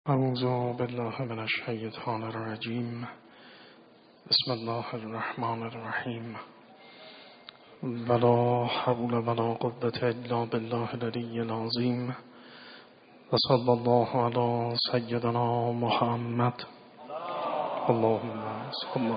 اعوذ بالله من الشیطان الرجیم. بسم الله الرحمن الرحیم. ولا حول ولا قوة الا بالله العلی العظیم. و صلی الله علی سیدنا محمد. اللهم صل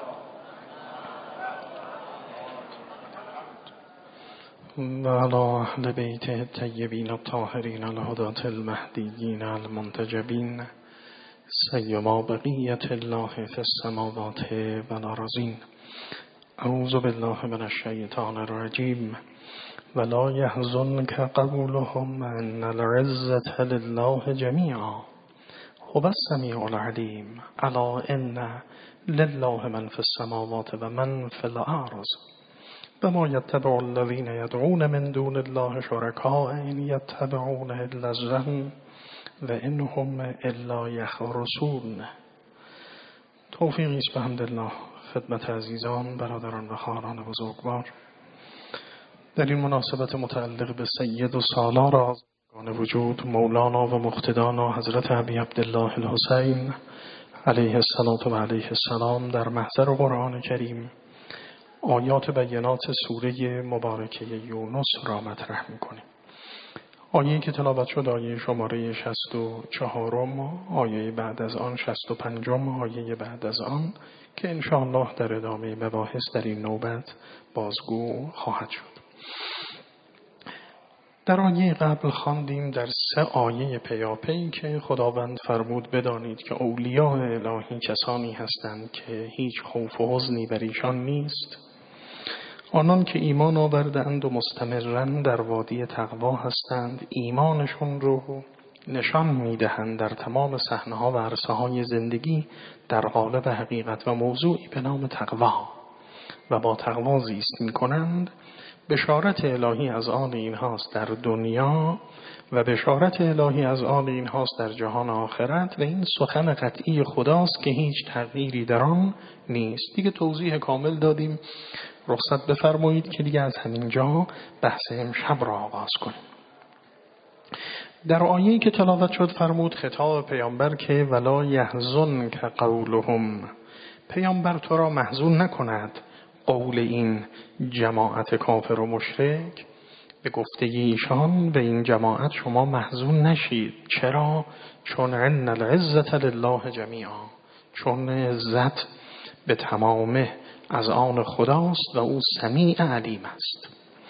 و علی اهل بیته الطیبین الطاهرین الهداة المهدیین المنتجبین سیما بقیة الله فی السماوات والارضین. اعوذ بالله من الشیطان الرجیم. ولا يحزنك قولهم ان العزة لله جميعا هو السمیع العلیم. الا ان لله من فی السماوات و من فی الارض و ما یتبع الذین یدعون من دون الله شرکاء ان یتبعون الا الظن و ان هم الا یخرصون. توفیقی است بحمدالله خدمت عزیزان، برادران و خواهران بزرگوار. در این مناسبت متعلق به سید و سالار آزادگان وجود مولانا و مقتدانا حضرت ابی عبدالله الحسین علیه الصلاة و علیه السلام در محضر قرآن کریم آیات بینات سوره مبارکه یونس را مطرح می‌کنیم. آیه‌ای که تلاوت شد آیه شماره 64، آیه بعد از آن 65، آیه بعد از آن که انشاءالله در ادامه مباحث در این نوبت بازگو خواهد شد. در آیه قبل خواندیم در 3 آیه پیاپی که خداوند فرمود بدانید که اولیاء الهی کسانی هستند که هیچ خوف و حزنی بر ایشان نیست، آنان که ایمان آوردند و مستمرن در وادی تقوا هستند، ایمانشون رو نشان میدهند در تمام صحنه‌ها و عرصه‌های زندگی در قالب حقیقت و موضوعی به نام تقوا و با تقوا زیست میکنند. بشارت الهی از آن اینهاست در دنیا و بشارت الهی از آن اینهاست در جهان آخرت و این سخن قطعی خداست که هیچ تغییری در آن نیست. دیگه توضیح کامل دادیم. رخصت بفرمایید که دیگه از همینجا بحث امشب را آغاز کنیم. در آیه‌ای که تلاوت شد فرمود خطاب پیامبر که ولا یحزنک قولهم، پیامبر تو را محزون نکند قول این جماعت کافر و مشرک، به گفته ایشان و این جماعت شما محزون نشید. چرا؟ چون ان العزة لله جمیعا، چون عزت به تمامه از آن خداست و او سمیع علیم است.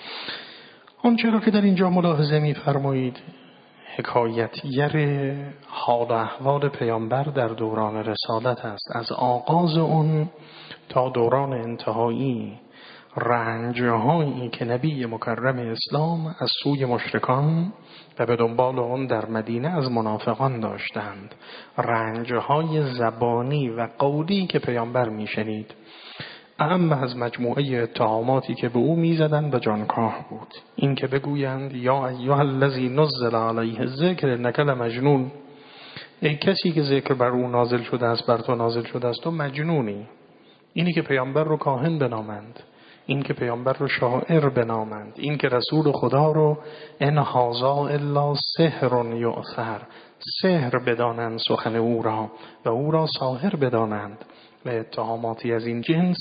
آنچه را که در اینجا ملاحظه می‌فرمایید حکایتگر حال و احوال پیامبر در دوران رسالت است، از آغاز اون تا دوران انتهایی، رنج‌هایی که نبی مکرم اسلام از سوی مشرکان و به دنبال اون در مدینه از منافقان داشتند، رنج‌های زبانی و قولی که پیامبر میشنید، اهم از مجموعه اتهاماتی که به او میزدند و جانکاه بود این که بگویند یا ایها الذی نزل علیه الذکر انک لمجنون، ای کسی که ذکر بر او نازل شده است بر تو نازل شده است تو مجنونی. اینی که پیامبر رو کاهن بنامند، این که پیامبر رو شاعر بنامند، این که رسول خدا رو ان هذا الا سحر یؤثر، سحر بدانند سخن او را و او را ساحر بدانند و اتهاماتی از این جنس،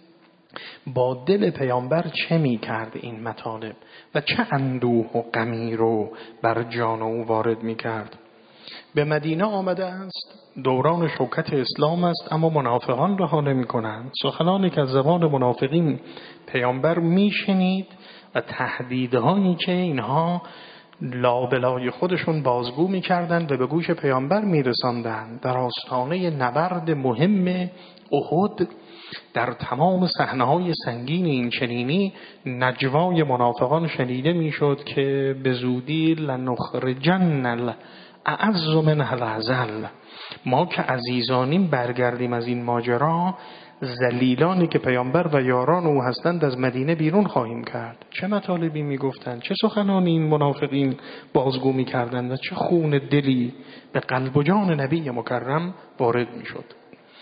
با دل پیامبر چه می کرد این مطالب و چه اندوه و غمی رو بر جان او وارد می کرد. به مدینه آمده است، دوران شوکت اسلام است، اما منافقان رها نمی کنند. سخنانی که از زبان منافقین پیامبر می شنید و تهدیدهایی که اینها لابلای خودشون بازگو می کردند و به گوش پیامبر می رساندند. در آستانه نبرد مهم احد در تمام صحنه‌های سنگین این چنینی نجوای منافقان شنیده می شد که به زودی لنخرجن الاعز منها الاذل، ما که عزیزانیم برگردیم از این ماجرا، ذلیلانی که پیامبر و یاران او هستند از مدینه بیرون خواهیم کرد. چه مطالبی می گفتند، چه سخنانی این منافقین بازگو می کردند و چه خون دلی به قلب و جان نبی مکرم وارد می شد.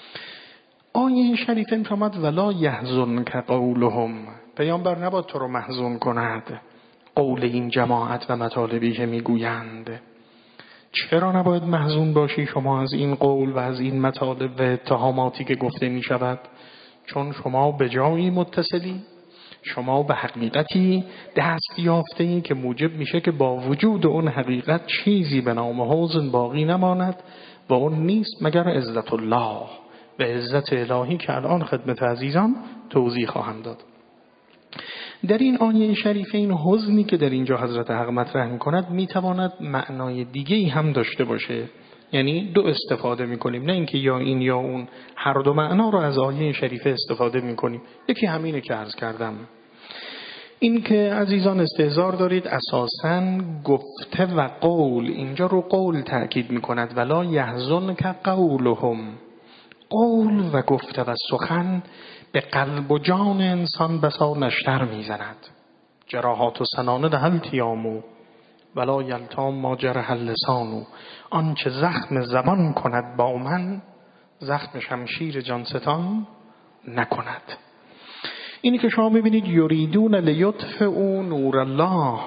آیه شریفه می‌فرماید ولا یحزنک قولهم، پیامبر نباید تو رو محزون کند قول این جماعت و مطالبی که میگویند. چرا نباید محزون باشی شما از این قول و از این مطالب و اتهاماتی که گفته می شود؟ چون شما به جایی متصلی، شما به حقیقتی دست یافته‌ای که موجب میشه که با وجود اون حقیقت چیزی به نام حزن باقی نماند و اون نیست مگر عزت الله و عزت الهی که الان خدمت عزیزان توضیح خواهم داد. در این آیه شریفه این حزنی که در اینجا حضرت حق مطرح می‌کند میتواند معنای دیگه‌ای هم داشته باشه. یعنی دو استفاده می‌کنیم، نه اینکه یا این یا اون، هر دو معنا رو از آیه شریفه استفاده می‌کنیم. یکی همینه که عرض کردم، این که عزیزان استحضار دارید اساساً گفته و قول اینجا رو قول تأکید می‌کند، ولا یحزنک قولهم. قول و گفته و سخن به قلب و جان انسان بسا نشتر میزند. جراحات و سنانه دهل تیامو ولا یلتام ما جرح اللسانو. آنچه زخم زبان کند با من، زخم شمشیر جانستان نکند. اینی که شما ببینید یریدون لیطفئوا نور الله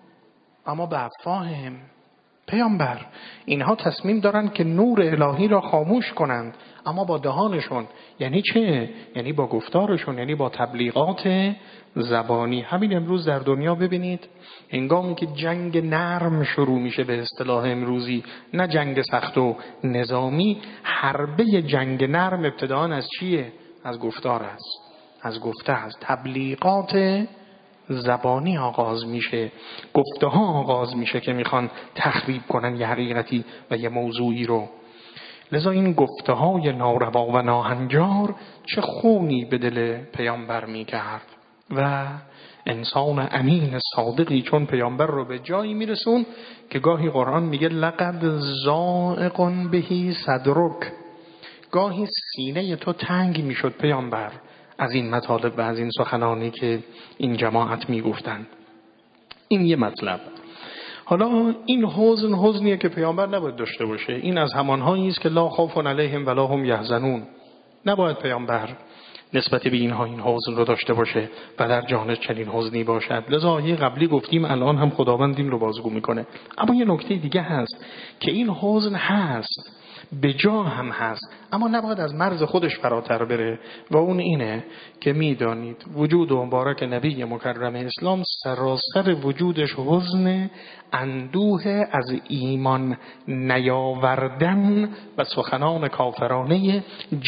اما به افواههم، پیامبر اینها تصمیم دارن که نور الهی را خاموش کنند، اما با دهانشون. یعنی چه؟ یعنی با گفتارشون، یعنی با تبلیغات زبانی. همین امروز در دنیا ببینید هنگامی که جنگ نرم شروع میشه به اصطلاح امروزی، نه جنگ سخت و نظامی، حربه جنگ نرم ابتداء از چیه؟ از گفتار است، از گفته است. تبلیغات زبانی آغاز میشه، گفته ها آغاز میشه که میخوان تخریب کنن یه حقیقتی و یه موضوعی رو. لذا این گفته های ناروا و ناهنجار چه خونی به دل پیامبر میکرد و انسان امین صادقی چون پیامبر رو به جایی میرسون که گاهی قرآن میگه لقد ضائق بهی صدرک، گاهی سینه تو تنگ میشد پیامبر از این مطالب و از این سخنانی که این جماعت میگفتند. این یه مطلب. حالا این حزنیه که پیامبر نباید داشته باشه. این از همانهایی است که لا خوف علیهم ولا هم یحزنون. نباید پیامبر نسبت به اینها این حزن رو داشته باشه و در جانش چنین حزنی باشد. لذا آیه قبلی گفتیم، الان هم خداوند این رو بازگو میکنه. اما یه نکته دیگه هست که این حزن هست، به جا هم هست، اما نباید از مرز خودش فراتر بره و اون اینه که میدانید وجود مبارک نبی مکرم اسلام سراسر وجودش حزن، اندوه از ایمان نیاوردن و سخنان کافرانه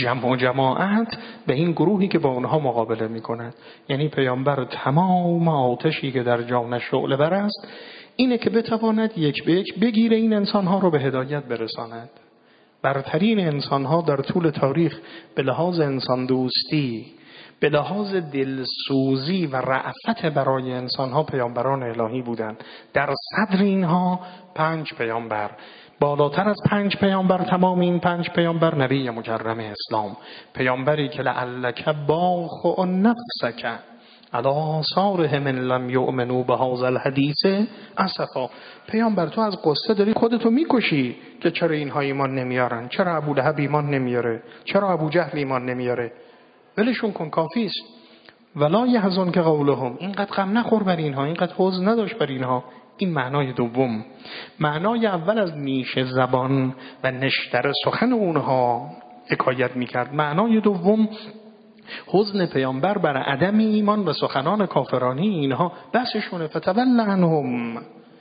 جماعت به این گروهی که با اونها مقابله میکند. یعنی پیامبر تمام آتشی که در جانش شعله ور است اینه که بتواند یک به یک بگیره این انسانها رو به هدایت برساند. برترین انسانها در طول تاریخ به لحاظ انسان دوستی، به لحاظ دلسوزی و رأفت برای انسانها پیامبران الهی بودند. در صدر اینها 5 پیامبر، بالاتر از 5 پیامبر، تمام این 5 پیامبر نبی مکرم اسلام، پیامبری که لعلک باخع نفسک علی آثارهم ان لم یؤمنوا بهذا الحدیث اسفا. پیامبر تو از قصه داری خودتو میکشی که چرا اینها ایمان نمیارن، چرا ابولهب ایمان نمیاره، چرا ابوجهل ایمان نمیاره. ولشون کن، کافی است. ولا یحزنک قولهم، اینقدر غم نخور بر اینها، اینقدر حزن نداشت بر اینها. این معنای دوم. معنای اول از نیش زبان و نشتر سخن اونها حکایت میکرد. معنای دوم حزن پیامبر بر عدم ایمان و سخنان کافرانی اینها. بسشونه، فتول عنهم،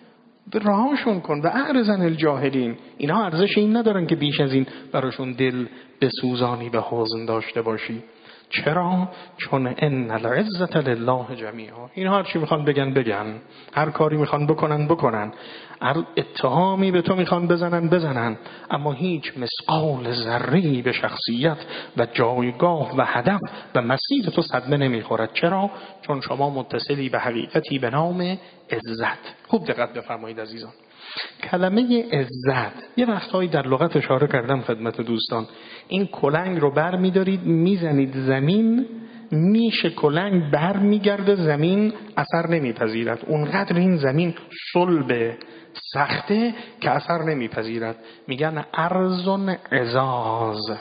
رهاشون کن و اعرض عن الجاهلین. اینها ارزش این ندارن که بیش از این براشون دل بسوزانی به حزن داشته باشی. چرا؟ چون ان العزة لله جمیعا. اینها هر چی میخوان بگن، هر کاری میخوان بکنن، هر اتهامی به تو میخوان بزنن، اما هیچ مثقال ذره‌ای به شخصیت و جایگاه و هدف و مسیر تو صدمه نمیخورد. چرا؟ چون شما متصلی به حقیقتی به نام عزت. خوب دقت بفرمایید عزیزان. کلمه عزت یه وقتهایی در لغت اشاره کردم خدمت دوستان. این کلنگ رو بر می‌دارید میزنید زمین، نیش کلنگ بر میگرده، زمین اثر نمیپذیرد. اونقدر این زمین صلب سخته که اثر نمیپذیرد. میگن ارض عزاز،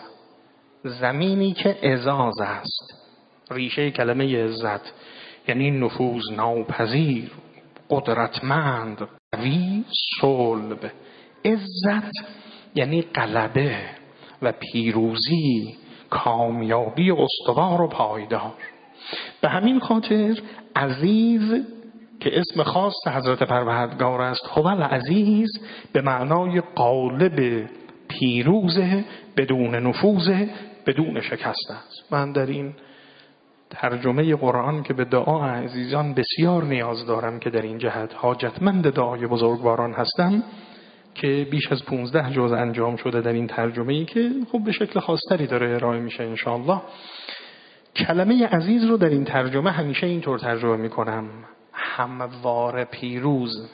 زمینی که عزاز است. ریشه کلمه عزت یعنی نفوذ ناپذیر، قدرتمند، قوی، صلب. عزت یعنی غلبه و پیروزی، کامیابی استوار و پایدار. به همین خاطر عزیز که اسم خاص حضرت پروردگار است، هوال عزیز، به معنای غالب، پیروز، بدون نفوذ، بدون شکست است. من در این ترجمه قرآن که به دعا عزیزان بسیار نیاز دارم که در این جهت حاجتمند دعای بزرگواران هستم که بیش از 15 جزء انجام شده در این ترجمه‌ای که خب به شکل خاص‌تری داره ارائه میشه انشاءالله. کلمه عزیز رو در این ترجمه همیشه اینطور ترجمه میکنم: هموار پیروز.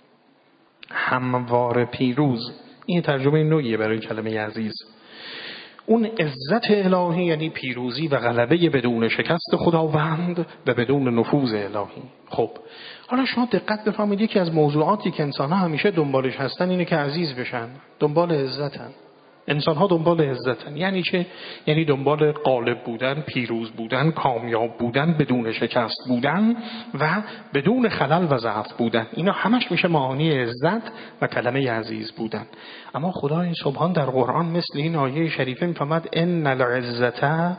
هموار پیروز، این ترجمه نوعیه برای کلمه عزیز. اون عزت الهی یعنی پیروزی و غلبه بدون شکست خداوند و بدون نفوذ الهی. خب حالا شما دقت بفرمایید، یکی از موضوعاتی که انسان‌ها همیشه دنبالش هستن اینه که عزیز بشن، دنبال عزتن. انسان‌ها دنبال عزتن. یعنی چه؟ یعنی دنبال غالب بودن، پیروز بودن، کامیاب بودن، بدون شکست بودن و بدون خلل و ضعف بودن. اینا همش میشه معانی عزت و کلمه عزیز بودن. اما خدای سبحان در قرآن مثل این آیه شریفه میفرماد ان العزة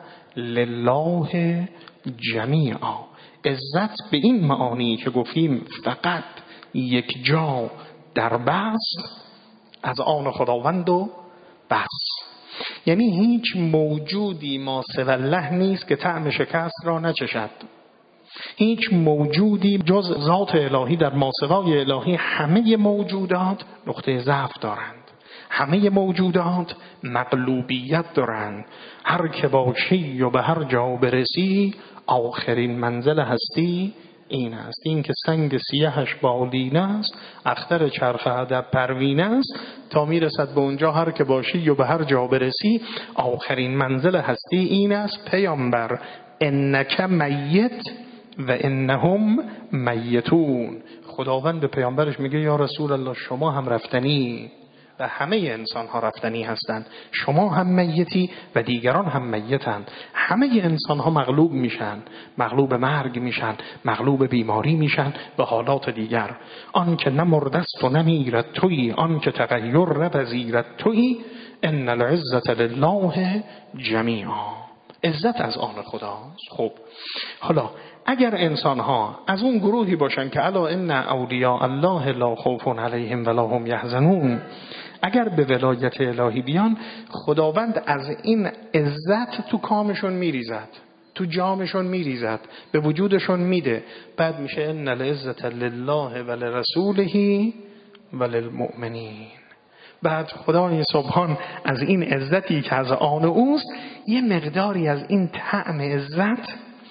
لله جمیعا. عزت به این معانی که گفتیم فقط یک جا در بست از آن خداوند و بس. یعنی هیچ موجودی ما سوی الله نیست که طعم شکست را نچشد. هیچ موجودی جز ذات الهی در ماسوای الهی همه موجودات نقطه ضعف دارند. همه موجودات مغلوبیت دارند. هر که باشی و به هر جا برسی آخرین منزل هستی این است. این که سنگ سیهش بالین است، اختر چرخ ادب پروین است. تا میرسد به اونجا هر که باشی و به هر جا برسی آخرین منزل هستی این است. پیامبر انک میت و انهم میتون. خداوند به پیامبرش میگه یا رسول الله شما هم رفتنی و همه انسان ها رفتنی هستند. شما هم میتی و دیگران هم میتن. همه انسان ها مغلوب میشن، مغلوب مرگ میشن، مغلوب بیماری میشن به حالات دیگر. آن که نمردست و نمیرد تویی، آن که تغییر نپذیرد تویی، ان العزة لله جمیعا. عزت از آن خداست. خب حالا اگر انسان ها از اون گروهی باشن که الا ان اولیاء الله لا خوف علیهم ولا هم یحزنون، اگر به ولایت الهی بیان، خداوند از این عزت تو کامشون میریزد، تو جامشون میریزد، به وجودشون میده. بعد میشه ان العزة لله ولرسوله وللمؤمنین. بعد خدای سبحان از این عزتی که از آن اوست یه مقداری از این طعم عزت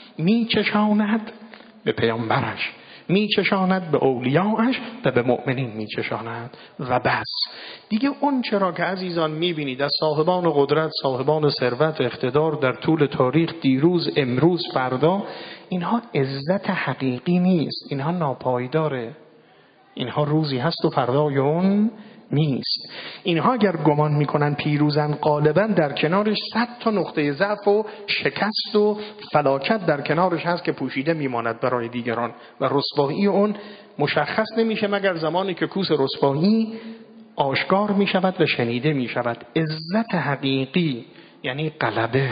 میچشاند به پیامبرش، میچشاند به اولیاءش و به مؤمنین میچشاند و بس. دیگه اون چرا که عزیزان میبینید از صاحبان قدرت، صاحبان ثروت و اقتدار در طول تاریخ، دیروز، امروز، فردا، اینها عزت حقیقی نیست. اینها ناپایداره. اینها روزی هست و فردای اون نیست. اینها اگر گمان میکنن پیروزن، غالبا در کنارش 100 تا نقطه ضعف و شکست و فلاکت در کنارش هست که پوشیده میماند برای دیگران و رسوایی اون مشخص نمیشه مگر زمانی که کوس رسوایی آشکار میشود و شنیده میشود. عزت حقیقی یعنی غلبه،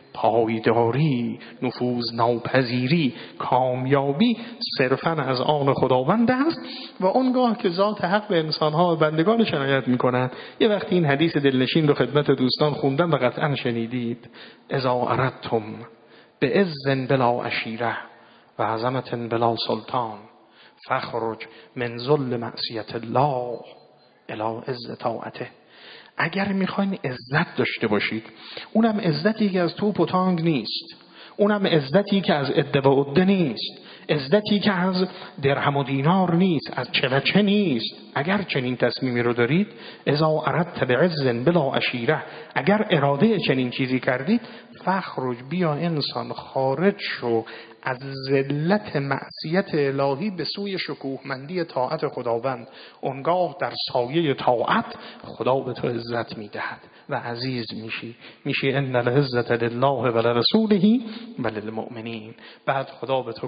پایداری، نفوذ ناپذیری، کامیابی صرفاً از آن خداوند است. و اونگاه که ذات حق به انسانها و بندگانش عنایت میکنند. یه وقتی این حدیث دلنشین رو خدمت دوستان خوندم و قطعاً شنیدید: اذا اردتم بعز بلا عشیره و عظمت بلا سلطان فخرج من ذل معصیت الله الی عز طاعته. اگر میخواین عزت داشته باشید، اونم عزتی که از توپ و تانگ نیست، اونم عزتی که از عده و عده نیست، عزتی که از درهم و دینار نیست، از چه و چه نیست. اگر چنین تصمیمی رو دارید، اذا اردت بعز بلا عشیره، اگر اراده چنین چیزی کردید، فخرج، بیا انسان خارج شو از ذلت معصیت الهی به سوی شکوهمندی طاعت خداوند. اونگاه در سایه طاعت خدا به تو عزت میدهد و عزیز میشی ان العزة لله ولرسوله وللمؤمنین. بعد خدا به تو کامیابی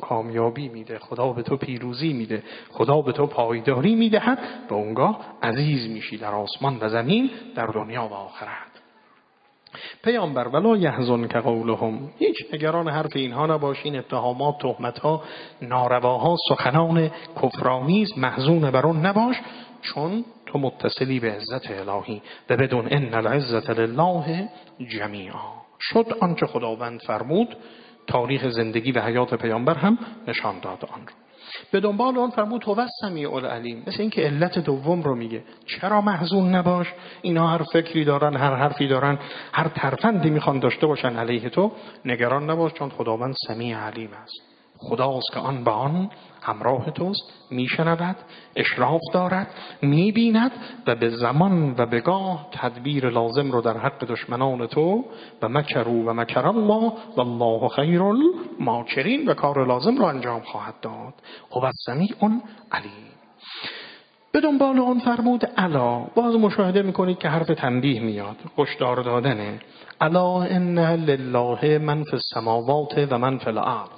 کامیابی میده، خدا به تو پیروزی میده، خدا به تو پایداری میدهد و اونگاه عزیز میشی در آسمان و زمین، در دنیا و آخرت. پیامبر ولا یحزنک قولهم، هیچ نگران حرف اینها نباش، این اتهامات، تهمت‌ها، نارواها، سخنان کفرآمیز، محزون بر اون نباش، چون تو متصلی به عزت الهی و بدون ان العزت لله جمیعا. شد آنچه خداوند فرمود، تاریخ زندگی و حیات پیامبر هم نشان داد آن رو. به دنبال آن فرمود هو السمیع العلیم. مثل این که علت دوم رو میگه، چرا محزون نباش، اینا هر فکری دارن، هر حرفی دارن، هر ترفندی میخوان داشته باشن علیه تو، نگران نباش، چون خداوند سمیع علیم است. خداست که آن به آن همراه توست، میشنود، اشراف دارد، میبیند و به زمان و بگاه تدبیر لازم رو در حق دشمنان تو و مکروا و مکر الله والله خیر الماکرین، و کار لازم رو انجام خواهد داد. هو السمیع علیم. به دنبال اون فرمود الا. باز مشاهده میکنید که حرف تنبیه میاد، هشدار دادنه. الا ان لله من فی السماوات و من فی الارض.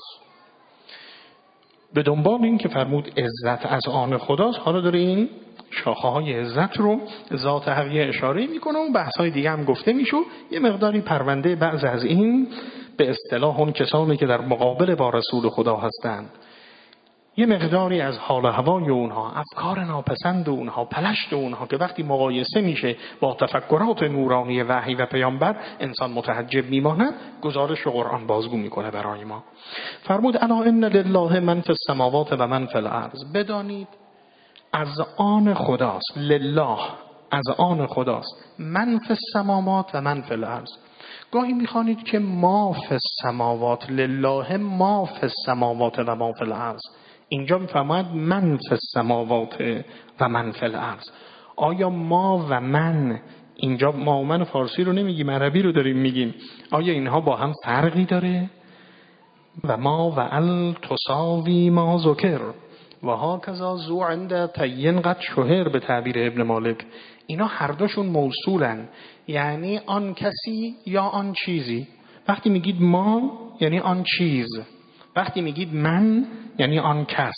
به دنبال این که فرمود عزت از آن خداست، حالا داره این شاخه های عزت رو ذات حقیقی اشاره میکنه و بحث های دیگه هم گفته میشه. یه مقداری پرونده بعض از این به اصطلاح اون کسانی که در مقابل با رسول خدا هستند، یه مقداری از حال و هوای اونها، افکار ناپسند اونها، پلشت اونها که وقتی مقایسه میشه با تفکرات نورانی وحی و پیامبر انسان متعجب میماند، گزارش قرآن بازگو میکنه برای ما. فرمود الا ان لله من فی السماوات و من فی الارض. بدانید از آن خداست، لله از آن خداست، من فی السماوات و من فی الارض. گاهی میخوانید که ما فی السماوات، لله ما فی السماوات و ما فی الارض. اینجا میفرماید من فی السماوات و من فی الارض. آیا ما و من، اینجا ما و من فارسی رو نمیگیم، عربی رو داریم میگیم، آیا اینها با هم فرقی داره؟ و ما و ال تساوی ما ذکر و ها کذا زو عند تین قد شهر، به تعبیر ابن مالک. اینا هر دوشون موصولن، یعنی آن کسی یا آن چیزی. وقتی میگید ما یعنی آن چیز، وقتی میگید من یعنی آن کس.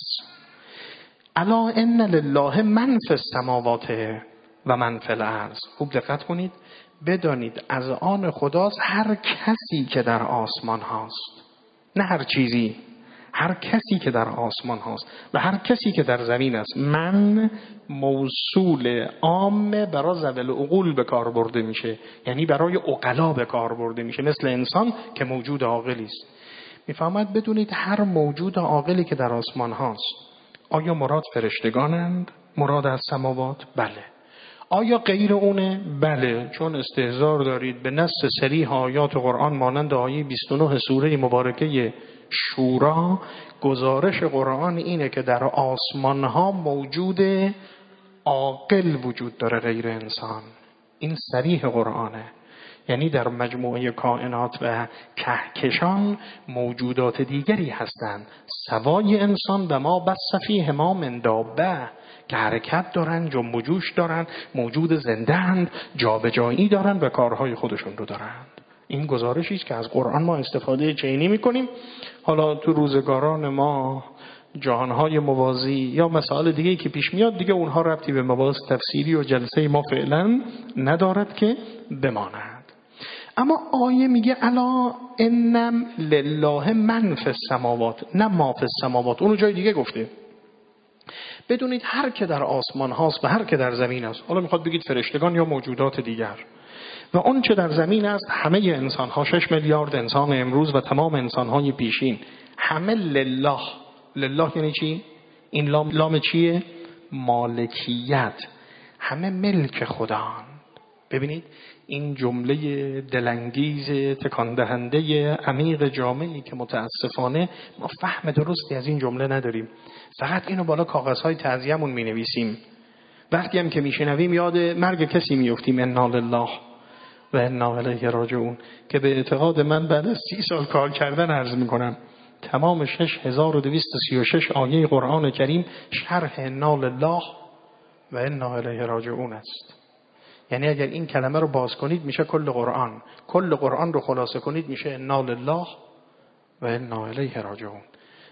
الا ان لله من فی السماوات و من فی الارض. خوب دقت کنید، بدانید از آن خداست هر کسی که در آسمان هاست، نه هر چیزی، هر کسی که در آسمان هاست و هر کسی که در زمین است. من موصول عام برای ذوی العقول به کار برده میشه، یعنی برای عقلا به کار برده میشه، مثل انسان که موجود عاقلی است. میفهمد بدونید هر موجود عاقلی که در آسمان هاست، آیا مراد فرشتگانند؟ مراد از سماوات؟ بله. آیا غیر اونه؟ بله، چون استحضار دارید به نص صریح آیات قرآن مانند آیه 29 سوره مبارکه شورا. گزارش قرآن اینه که در آسمان ها موجود عاقل وجود داره غیر انسان. این صریح قرآنه. یعنی در مجموعه کائنات و کهکشان موجودات دیگری هستند سوای انسان و ما بث فیه ما من دابه، که حرکت دارن، جنب و جوش دارن، موجود زنده اند، جابجایی دارن و کارهای خودشون رو دارند. این گزارشی است که از قرآن ما استفاده چینی میکنیم. حالا تو روزگاران ما جهانهای موازی یا مسائل دیگه‌ای که پیش میاد، دیگه اونها ربطی به مباحث تفسیری و جلسه ما فعلا ندارد که بماند. اما آیه میگه الا انم لله من فی السماوات، نه ما فی السماوات. اونو جای دیگه گفته. بدونید هر که در آسمان هاست و هر که در زمین است، حالا میخواد بگید فرشتگان یا موجودات دیگر، و اون چه در زمین است، همه انسان ها، 6 میلیارد انسان امروز و تمام انسان های پیشین، همه لله. لله یعنی چی؟ این لام چیه؟ مالکیت. همه ملک خدان. ببینید این جمله دلانگیز تکان دهنده عمیق جامعی که متاسفانه ما فهم درستی از این جمله نداریم. فقط اینو بالا کاغذهای تعزیه‌مون می‌نویسیم. وقتی هم که میشنویم یاد مرگ کسی میافتیم، انا لله و انا الیه راجعون، که به اعتقاد من بعد از 30 سال کار کردن عرض میکنم تمام 6236 آیه قرآن کریم شرح انا لله و انا الیه راجعون است. یعنی اگر این کلمه رو باز کنید میشه کل قرآن، کل قرآن رو خلاصه کنید میشه انا لله و انا الیه راجعون.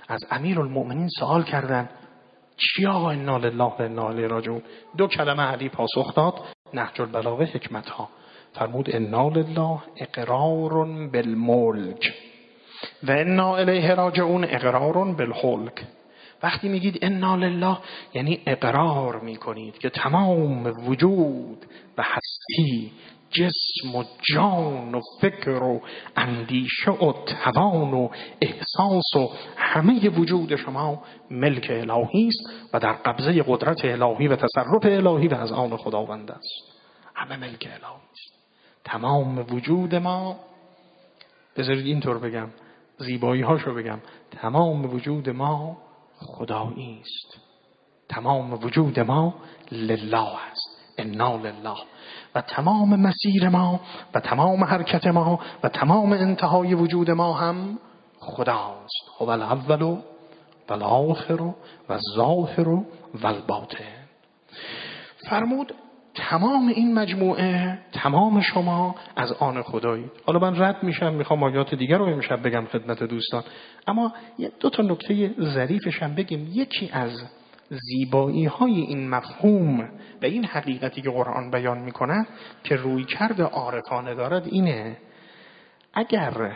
از امیرالمؤمنین سوال کردن چی آقا انا لله و انا الیه راجعون؟ 2 کلمه علی پاسخ داد، نهج البلاغه حکمت ها. فرمود انا لله اقرار بالملک و انا الیه راجعون اقرار بالخلق. وقتی میگید انا لله یعنی اقرار میکنید که تمام وجود و هستی، جسم و جان و فکر و اندیشه و توان و احساس و همه وجود شما ملک الهی است و در قبضه قدرت الهی و تصرف الهی و از آن خداوند است. همه ملک الهی است. تمام وجود ما، بذارید اینطور بگم، زیبایی هاشو بگم، تمام وجود ما خدایی است. تمام وجود ما لله است، انا لله. و تمام مسیر ما و تمام حرکت ما و تمام انتهای وجود ما هم خداست. هو الاول و الاخر و الظاهر و الباطن. فرمود تمام این مجموعه، تمام شما از آن خدایید. حالا من رد میشم، میخوام آیات دیگر رو امشب بگم خدمت دوستان، اما 2 تا نکته ظریفش هم بگیم. یکی از زیبایی های این مفهوم و این حقیقتی که قرآن بیان میکنه که رویکرد عارفانه دارد اینه: اگر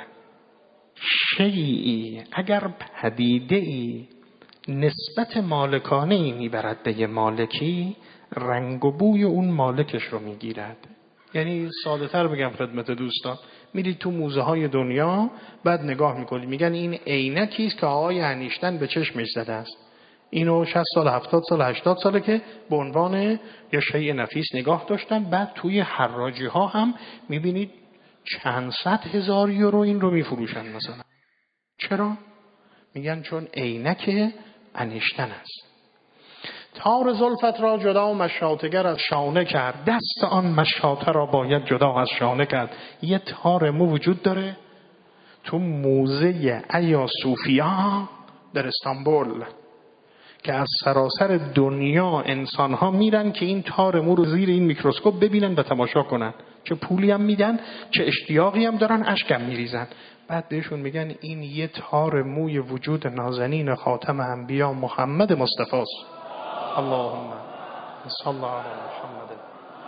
شیئی، اگر پدیده‌ای نسبت مالکانه‌ای میبرد به یه مالکی، رنگ و بوی اون مالکش رو میگیرد. یعنی ساده تر بگم خدمت دوستان، میرید تو موزه های دنیا، بعد نگاه میکنید میگن این عینکی است که آقای انیشتین به چشمش زده است. اینو 60 سال 70 سال 80 ساله که به عنوان یا شیء نفیس نگاه داشتن. بعد توی حراجی ها هم میبینید چند صد هزار یورو این رو میفروشن مثلا. چرا؟ میگن چون عینک انیشتین است. تار زلفت را جدا و مشاطگر از شانه کرد، دست آن مشاطه را باید جدا از شانه کرد. یه تار مو وجود داره تو موزه ایا صوفیا در استانبول که از سراسر دنیا انسان ها میرن که این تار مو رو زیر این میکروسکوپ ببینن و تماشا کنن. چه پولی هم میدن، چه اشتیاقی هم دارن، اشکم میریزن. بعد بهشون میگن این یه تار موی وجود نازنین خاتم انبیا محمد مصطفی است. اللهم صل علی محمد.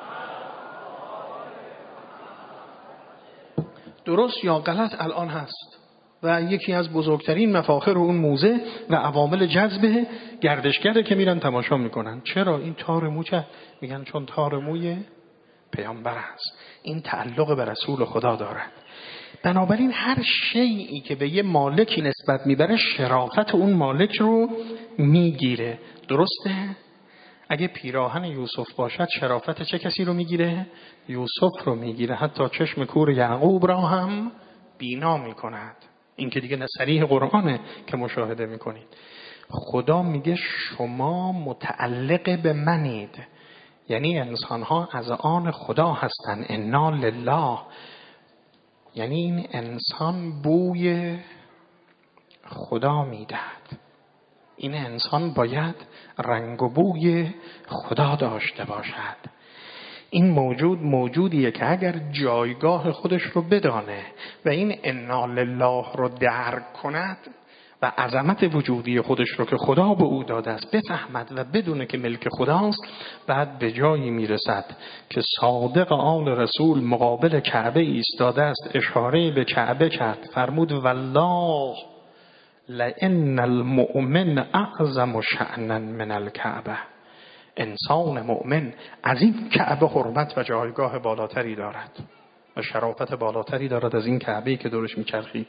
درست یا غلط الان هست و یکی از بزرگترین مفاخر اون موزه و عوامل جذب گردشگره که میرن تماشا میکنن. چرا این تار مو؟ میگن چون تار موی پیامبر است، این تعلق به رسول خدا دارد. بنابراین هر شیئی که به یه مالکی نسبت میبره شرافت اون مالک رو میگیره. درسته؟ اگه پیراهن یوسف باشد شرافت چه کسی رو میگیره؟ یوسف رو میگیره. حتی چشم کور یعقوب را هم بینا میکند. این که دیگه صریح قرآنه که مشاهده میکنید. خدا میگه شما متعلق به منید، یعنی انسان ها از آن خدا هستن. انا لله، یعنی این انسان بوی خدا میدهد. این انسان باید رنگ و بوی خدا داشته باشد. این موجودیه که اگر جایگاه خودش رو بدانه و این انا لله رو درک کند و عظمت وجودی خودش رو که خدا به او داده است بفهمد و بدونه که ملک خداست، بعد به جایی میرسد که صادق آل رسول مقابل کعبه ایستاده است، اشاره به کعبه کرد، فرمود والله لئن المؤمن اعظم شأنا من الکعبه. انسان مؤمن از این کعبه حرمت و جایگاه بالاتری دارد و شرافت بالاتری دارد از این کعبه‌ای که دورش میچرخید.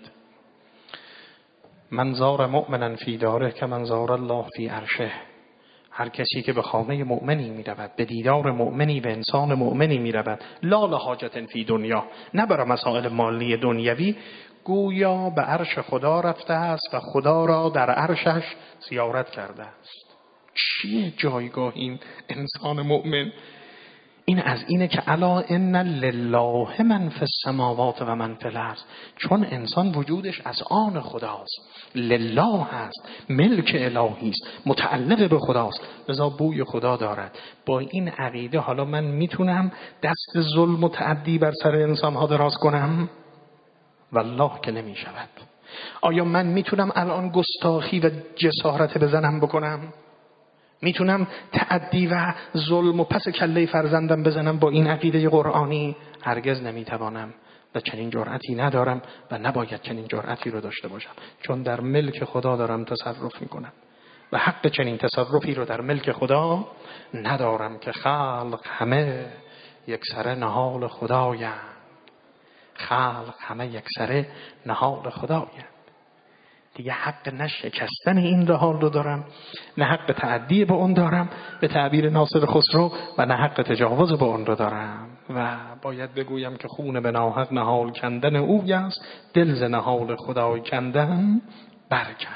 من زار مؤمنا فی داره که من زار الله فی عرشه. هر کسی که به خانه مؤمنی میرود، به دیدار مؤمنی، به انسان مؤمنی میرود، لا لحاجت فی دنیا، نه برای مسائل مالی دنیوی، گویا به عرش خدا رفته است و خدا را در عرشش زیارت کرده است. چیه جایگاه این انسان مؤمن؟ این از اینه که الا ان لله من فی السماوات و من فی الارض. چون انسان وجودش از آن خداست، لله هست، ملک الهی است، متعلق به خداست، لذا بوی خدا دارد. با این عقیده حالا من میتونم دست ظلم و تعدی بر سر انسان ها دراز کنم؟ والله که نمی شود. آیا من میتونم الان گستاخی و جسارت بزنم بکنم؟ میتونم تعدی و ظلم و پس کله فرزندم بزنم با این عقیده قرآنی؟ هرگز نمیتوانم و چنین جرأتی ندارم و نباید چنین جرأتی رو داشته باشم، چون در ملک خدا دارم تصرف میکنم و حق چنین تصرفی رو در ملک خدا ندارم که خلق همه یکسره نهال خدایند. خلق همه یکسره نهال خدایند. دیگه حق نه شکستن این نهال رو دارم، نه حق تعدی به اون دارم به تعبیر ناصر خسرو، و نه حق تجاوز به اون رو دارم و باید بگویم که خون به ناحق نهال کندن اوی است، دل ز نهال خدای کندن برکن.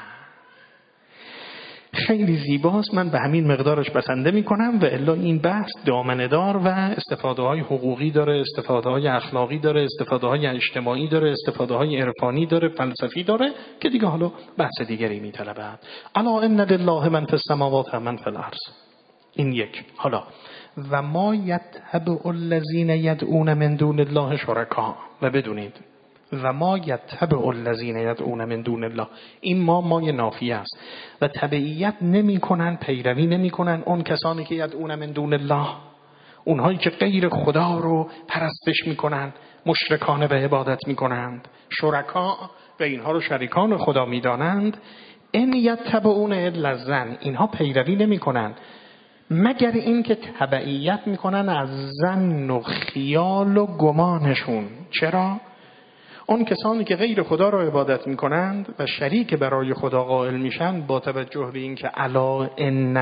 خیلی زیباست، من به همین مقدارش بسنده میکنم و الا این بحث دامنه دار و استفاده های حقوقی داره، استفاده های اخلاقی داره، استفاده های اجتماعی داره، استفاده های عرفانی داره، فلسفی داره که دیگه حالا بحث دیگری میطلبد. الا ان لله من فی السماوات و من فی الارض. این یک. حالا و ما یتبع الذین یدعون من دون الله شرکا، و بدونید و ما یتبع الذین یدعون من دون الله، این مای نافیه است و تبعیت نمی کنن، پیروی نمی کنن اون کسانی که یدعون من دون الله، اونهایی که غیر خدا رو پرستش می کنن، مشرکانه به عبادت می کنند، شرکا و اینها رو شریکان خدا می دانند. ان یتبعون الا الظن، اینها پیروی نمی کنن مگر این که تبعیت می کنن از ظن و خیال و گمانشون. چرا؟ اون کسانی که غیر خدا را عبادت می کنند و شریک برای خدا قائل میشن، با توجه به این که الا ان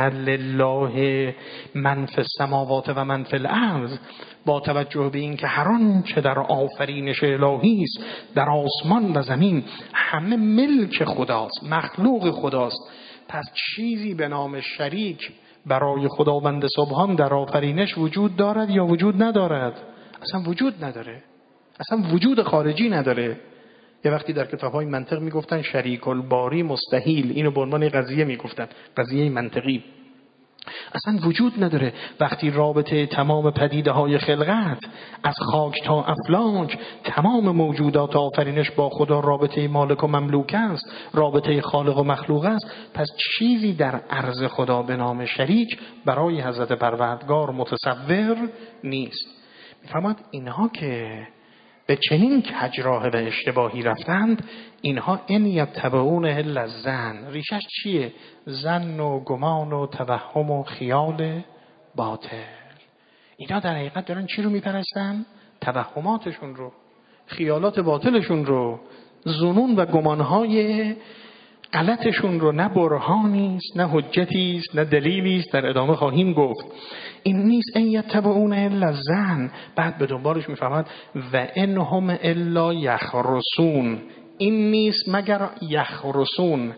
لله من فی السماوات و من فی الارض، با توجه به این که هر آنچه در آفرینش الهی است در آسمان و زمین همه ملک خداست، مخلوق خداست، پس چیزی به نام شریک برای خداوند سبحان در آفرینش وجود دارد یا وجود ندارد؟ اصلا وجود نداره، اصلا وجود خارجی نداره. یه وقتی در کتاب‌های منطق میگفتن شریک الباری مستحیل، اینو به عنوان قضیه میگفتن، قضیه منطقی. اصلا وجود نداره. وقتی رابطه تمام پدیده‌های خلقت از خاک تا افلاک، تمام موجودات آفرینش با خدا رابطه مالک و مملوک است، رابطه خالق و مخلوق است، پس چیزی در عرض خدا به نام شریک برای حضرت پروردگار متصور نیست. می‌فهمید اینها که به چنین کجراه و اشتباهی رفتند، اینها ان یتبعون الا الظن، ریشش چیه؟ ظن و گمان و توهم و خیال باطل. اینا در حقیقت دارن چی رو میپرستن؟ توهماتشون رو، خیالات باطلشون رو، ظنون و گمانهای غلطشون رو. نه برهانی است، نه حجتی است، نه دلیلی است. در ادامه خواهیم گفت این نیست ان یتبعون الا الظن. بعد به دنبالش میفهمد و انهم الا یخرسون، این نیست مگر یخرسون.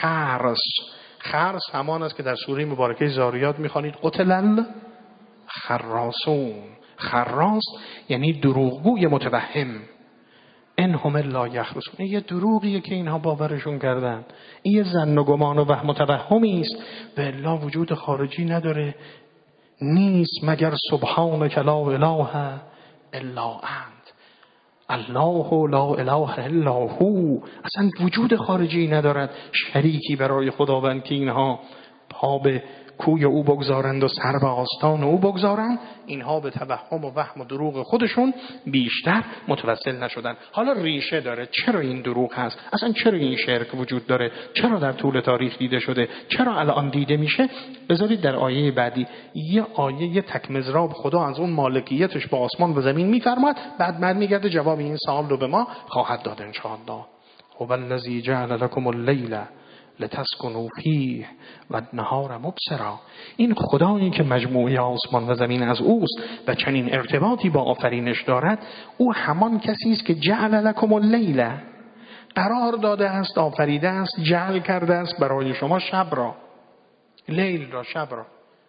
خرس همان است که در سوره مبارکه زاریات میخوانید قتل الخراسون. خراس یعنی دروغگوی متوهم. انهم الا یخرسون، این یه دروغیه که اینها باورشون کردن، این یه ظن و گمان و وهم و توهمی است و الا وجود خارجی نداره. نیست مگر سبحانک لا اله الا انت، الله لا اله الا هو. اصلا وجود خارجی ندارد، شریکی برای خداوند که اینها پا به کوی او بگذارند و سر به آستان او بگذارند. اینها به توهم و وهم و دروغ خودشون بیشتر متوسل نشدن. حالا ریشه داره. چرا این دروغ هست؟ اصلا چرا این شرک وجود داره؟ چرا در طول تاریخ دیده شده؟ چرا الان دیده میشه؟ بذارید در آیه بعدی یه تک مضراب خدا از اون مالکیتش با آسمان و زمین میفرماد، بعد میگرده جواب این سوال رو به ما خواهد داد ان شاء الله. هو الذی جعل لكم الليل لتسکنوا فیه و النهار مبصرا. این خدایی که مجموعه آسمان و زمین از اوست و چنین ارتباطی با آفرینش دارد، او همان کسی است که جعل لکم اللیل، قرار داده است، آفریده است، جعل کرده است برای شما شب را، لیل را، شب را،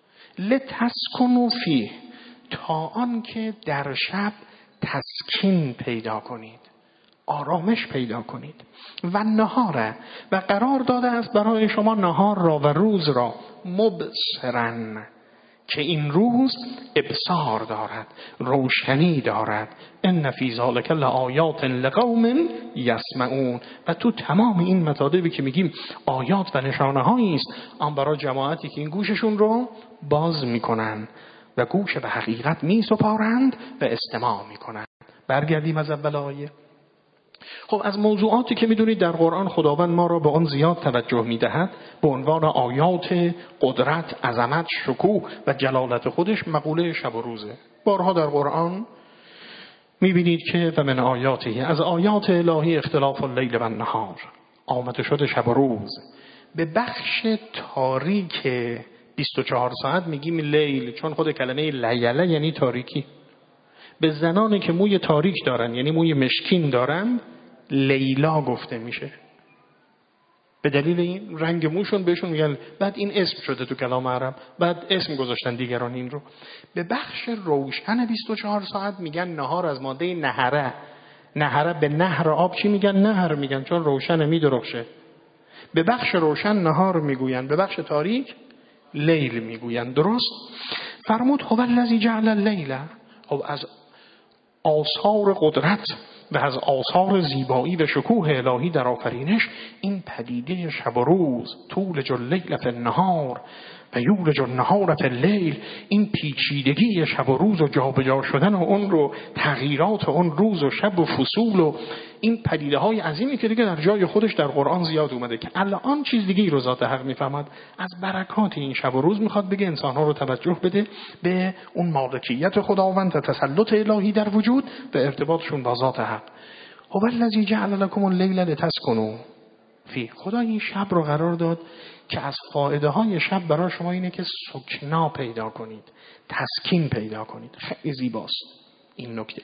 لتسکنوا فیه، تا آن که در شب تسکین پیدا کنید، آرامش پیدا کنید. و نهاره، و قرار داده است برای شما نهار را و روز را، مبصرن، که این روز ابصار دارد، روشنی دارد. ان فی ذلک لآیات لقوم یسمعون. و تو تمام این مطالبی که میگیم آیات و نشانه هایی است، آن برای جماعتی که این گوششون رو باز میکنن و گوش به حقیقت میسپارند و استماع میکنند. برگردیم از اول آیه. خب از موضوعاتی که میدونید در قرآن خداوند ما را به آن زیاد توجه میدهد به عنوان آیات قدرت، عظمت، شکوه و جلالت خودش، مقوله شب و روزه. بارها در قرآن میبینید که و من آیاته، از آیات الهی اختلاف اللیل و النهار، آمده شده شب و روز. به بخش تاریک 24 ساعت میگیم لیل، چون خود کلمه لیله یعنی تاریکی. به زنانی که موی تاریک دارن یعنی موی مشکین دارن لیلا گفته میشه، به دلیل این رنگ موشون بهشون میگن. بعد این اسم شده تو کلام عرب، بعد اسم گذاشتن دیگران این رو. به بخش روشن 24 ساعت میگن نهار، از ماده نهره. نهره به نهر آب چی میگن؟ نهر میگن، چون روشن میدرخشه. به بخش روشن نهار میگوین، به بخش تاریک لیل میگوین. درست فرمود هو الذی جعل اللیل. خب از آثار قدرت و از آثار زیبایی و شکوه الهی در آفرینش این پدیده شب و روز، تولج اللیل فی النهار و یولج النهار فی اللیل، این پیچیدگی شب و روز و جابجا شدن اون رو، تغییرات اون روز و شب و فصول و این پدیده های عظیمی که دیگه در جای خودش در قرآن زیاد اومده که الان چیز دیگه ای رو ذات حق میفهمد. از برکات این شب و روز میخواد بگه انسان ها رو توجه بده به اون مالکیت خداوند و تسلط الهی در وجود و ارتباطشون با ذات حق. هو الذی جعل لكم اللیل لتسکنوا فی. خدا این شب رو قرار داد که از فایده های شب برای شما اینه که سکنا پیدا کنید، تسکین پیدا کنید. خیلی زیباست این نکته.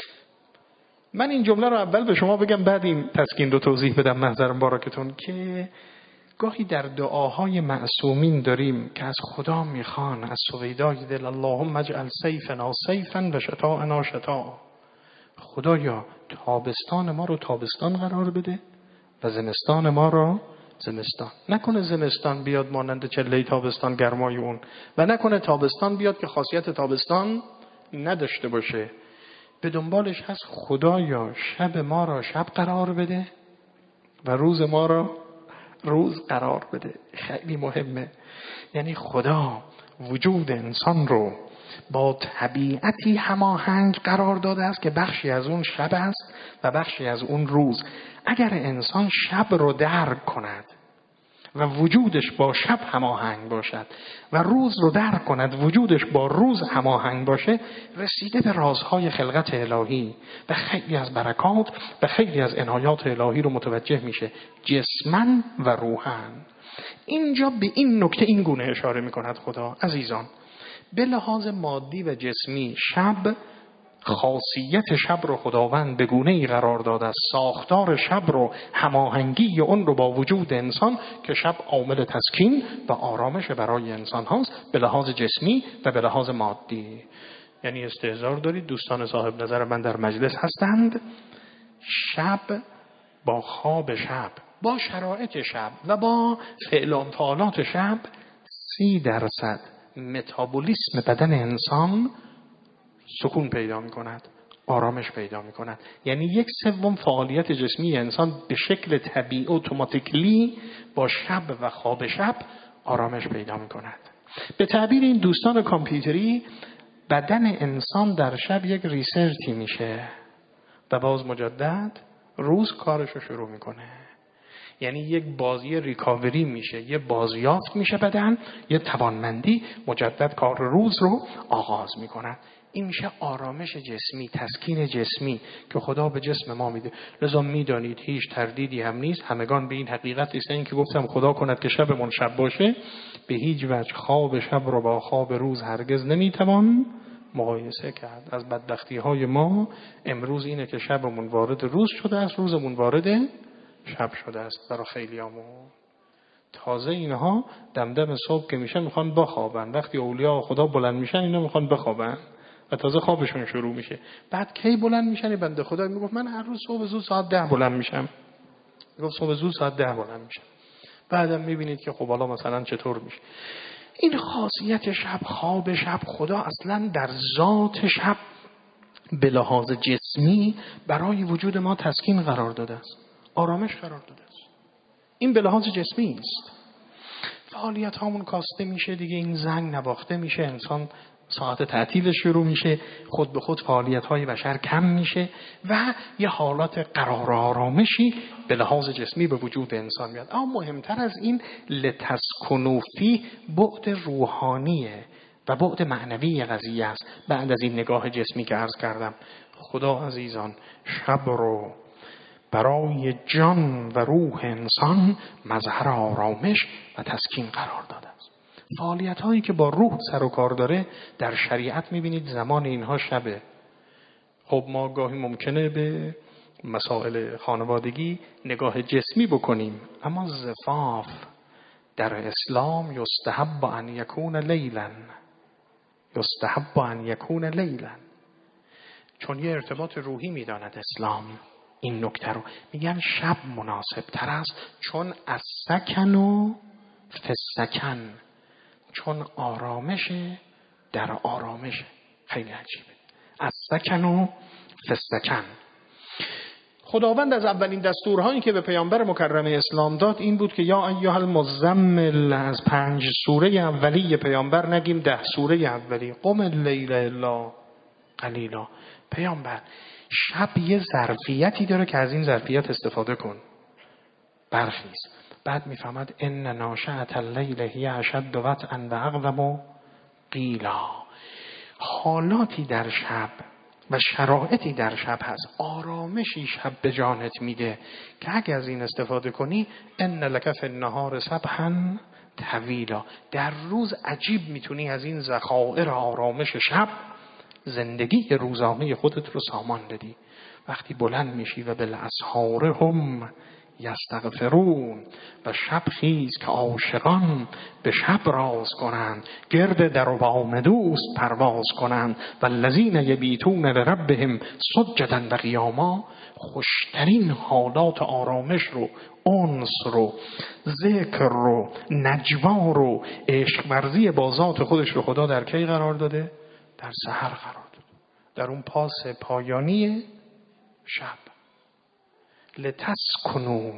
من این جمله رو اول به شما بگم، بعد این تسکین رو توضیح بدم محضر مبارکتون، که گاهی در دعاهای معصومین داریم که از خدا میخوان، از سویدای دل، اللهم اجعل صیفنا صیفا و شتاءنا شتاء. خدایا تابستان ما رو تابستان قرار بده و زمستان ما رو زمستان. نکنه زمستان بیاد مانند چله تابستان گرمای اون، و نکنه تابستان بیاد که خاصیت تابستان نداشته باشه. به دنبالش هست خدایا شب ما را شب قرار بده و روز ما را روز قرار بده. خیلی مهمه. یعنی خدا وجود انسان رو با طبیعتی هماهنگ قرار داده است که بخشی از اون شب است و بخشی از اون روز. اگر انسان شب رو درک کند و وجودش با شب هماهنگ باشد و روز رو درک کند وجودش با روز هماهنگ باشه، رسیده به رازهای خلقت الهی و خیلی از برکات و خیلی از عنایات الهی رو متوجه میشه، جسمن و روحن. اینجا به این نکته این گونه اشاره میکند خدا. عزیزان، به لحاظ مادی و جسمی شب، خاصیت شب رو خداوند به گونه‌ای قرار داده است، ساختار شب رو، هماهنگی اون رو با وجود انسان، که شب عامل تسکین و آرامش برای انسان هاست به لحاظ جسمی و به لحاظ مادی. یعنی استحضار دارید دوستان صاحب نظر من در مجلس هستند، شب با خواب شب، با شرایط شب و با فعل و انفعالات شب 30% متابولیسم بدن انسان سکون پیدا می کند، آرامش پیدا می کند. یعنی 1/3 فعالیت جسمی انسان به شکل طبیعی اتوماتیکلی با شب و خواب شب آرامش پیدا می کند. به تعبیر این دوستان کامپیوتری، بدن انسان در شب یک ریسرچی میشه و باز مجدد روز کارش رو شروع میکنه. یعنی یک بازی ریکاوری میشه، یه بازیافت میشه بدن، یه توانمندی، مجدد کار روز رو آغاز میکنه. این میشه آرامش جسمی، تسکین جسمی که خدا به جسم ما میده. لذا میدانید هیچ تردیدی هم نیست، همگان به این حقیقت هستن که گفتم خدا کند که شبمون شب باشه، به هیچ وجه خواب شب رو با خواب روز هرگز نمیتوان مقایسه کرد. از بدبختی های ما امروز اینه که شبمون وارد روز شده است، روزمون وارد شب شده است. برای خیلیامون تازه اینها دمدم صبح که میشن میخوان بخوابن، وقتی اولیاء خدا بلند میشن اینا میخوان بخوابن و تازه خوابشون شروع میشه. بعد کی بلند میشن؟ بنده خدا میگفت من هر روز صبح زود ساعت 10 بلند میشم. میگفت صبح زود ساعت 10 بلند میشم. بعدم میبینید که خب حالا مثلا چطور میشه. این خاصیت شب، خواب شب، خدا اصلا در ذات شب به لحاظ جسمی برای وجود ما تسکین قرار داده است، آرامش قرار داده است. این به لحاظ جسمی است. فعالیت هامون کاسته میشه دیگه، این زنگ نواخته میشه، انسان ساعت تعطیل شروع میشه، خود به خود فعالیت های بشر کم میشه و یه حالات قرار آرامشی به لحاظ جسمی به وجود انسان میاد. اما مهمتر از این لتسکنوا فیه بعد روحانیه و بعد معنوی قضیه است. بعد از این نگاه جسمی که عرض کردم، خدا عزیزان شب رو برای جان و روح انسان مظهر آرامش و تسکین قرار داده است. فعالیت هایی که با روح سر و کار داره در شریعت میبینید زمان اینها شبه. خب ما گاهی ممکنه به مسائل خانوادگی نگاه جسمی بکنیم، اما زفاف در اسلام یستحب ان یکون لیلا، یستحب ان یکون لیلا، چون یه ارتباط روحی میداند اسلام این نکته رو. میگن شب مناسب تر است، چون از سکن و فسکن، چون آرامش در آرامش. خیلی عجیبه. از سکن و فسکن. خداوند از اولین دستورهایی که به پیامبر مکرم اسلام داد این بود که یا ایها المزمل، از 5 سوره اولی پیامبر نگیم 10 سوره اولی، قم اللیل الا قلیلا. پیامبر شب یه ظرفیتی داره که از این ظرفیت استفاده کن، برخیز. بعد میفهمد ان ناشئة اللیل هی اشد وطئا و اقوم قیلا. حالاتی در شب و شرایطی در شب هست، آرامشی شب به جانت میده که اگه از این استفاده کنی ان لک فی النهار سبحا طویلا، در روز عجیب میتونی از این ذخایر آرامش شب زندگی روزانه خودت رو سامان بدی. وقتی بلند میشی و بالاسحار هم یستغفرون، و شب خیز که عاشقان به شب راز کنند، گرد در و بام دوست پرواز کنند، والذین یبیتون لربهم سجدا و قیاما. خوشترین حالات آرامش رو، انس رو، ذکر رو، نجوا رو، عشق ورزی با ذات خودش رو خدا در کی قرار داده؟ در سحر قرار داده، در اون پاس پایانی شب. لتسکنوا،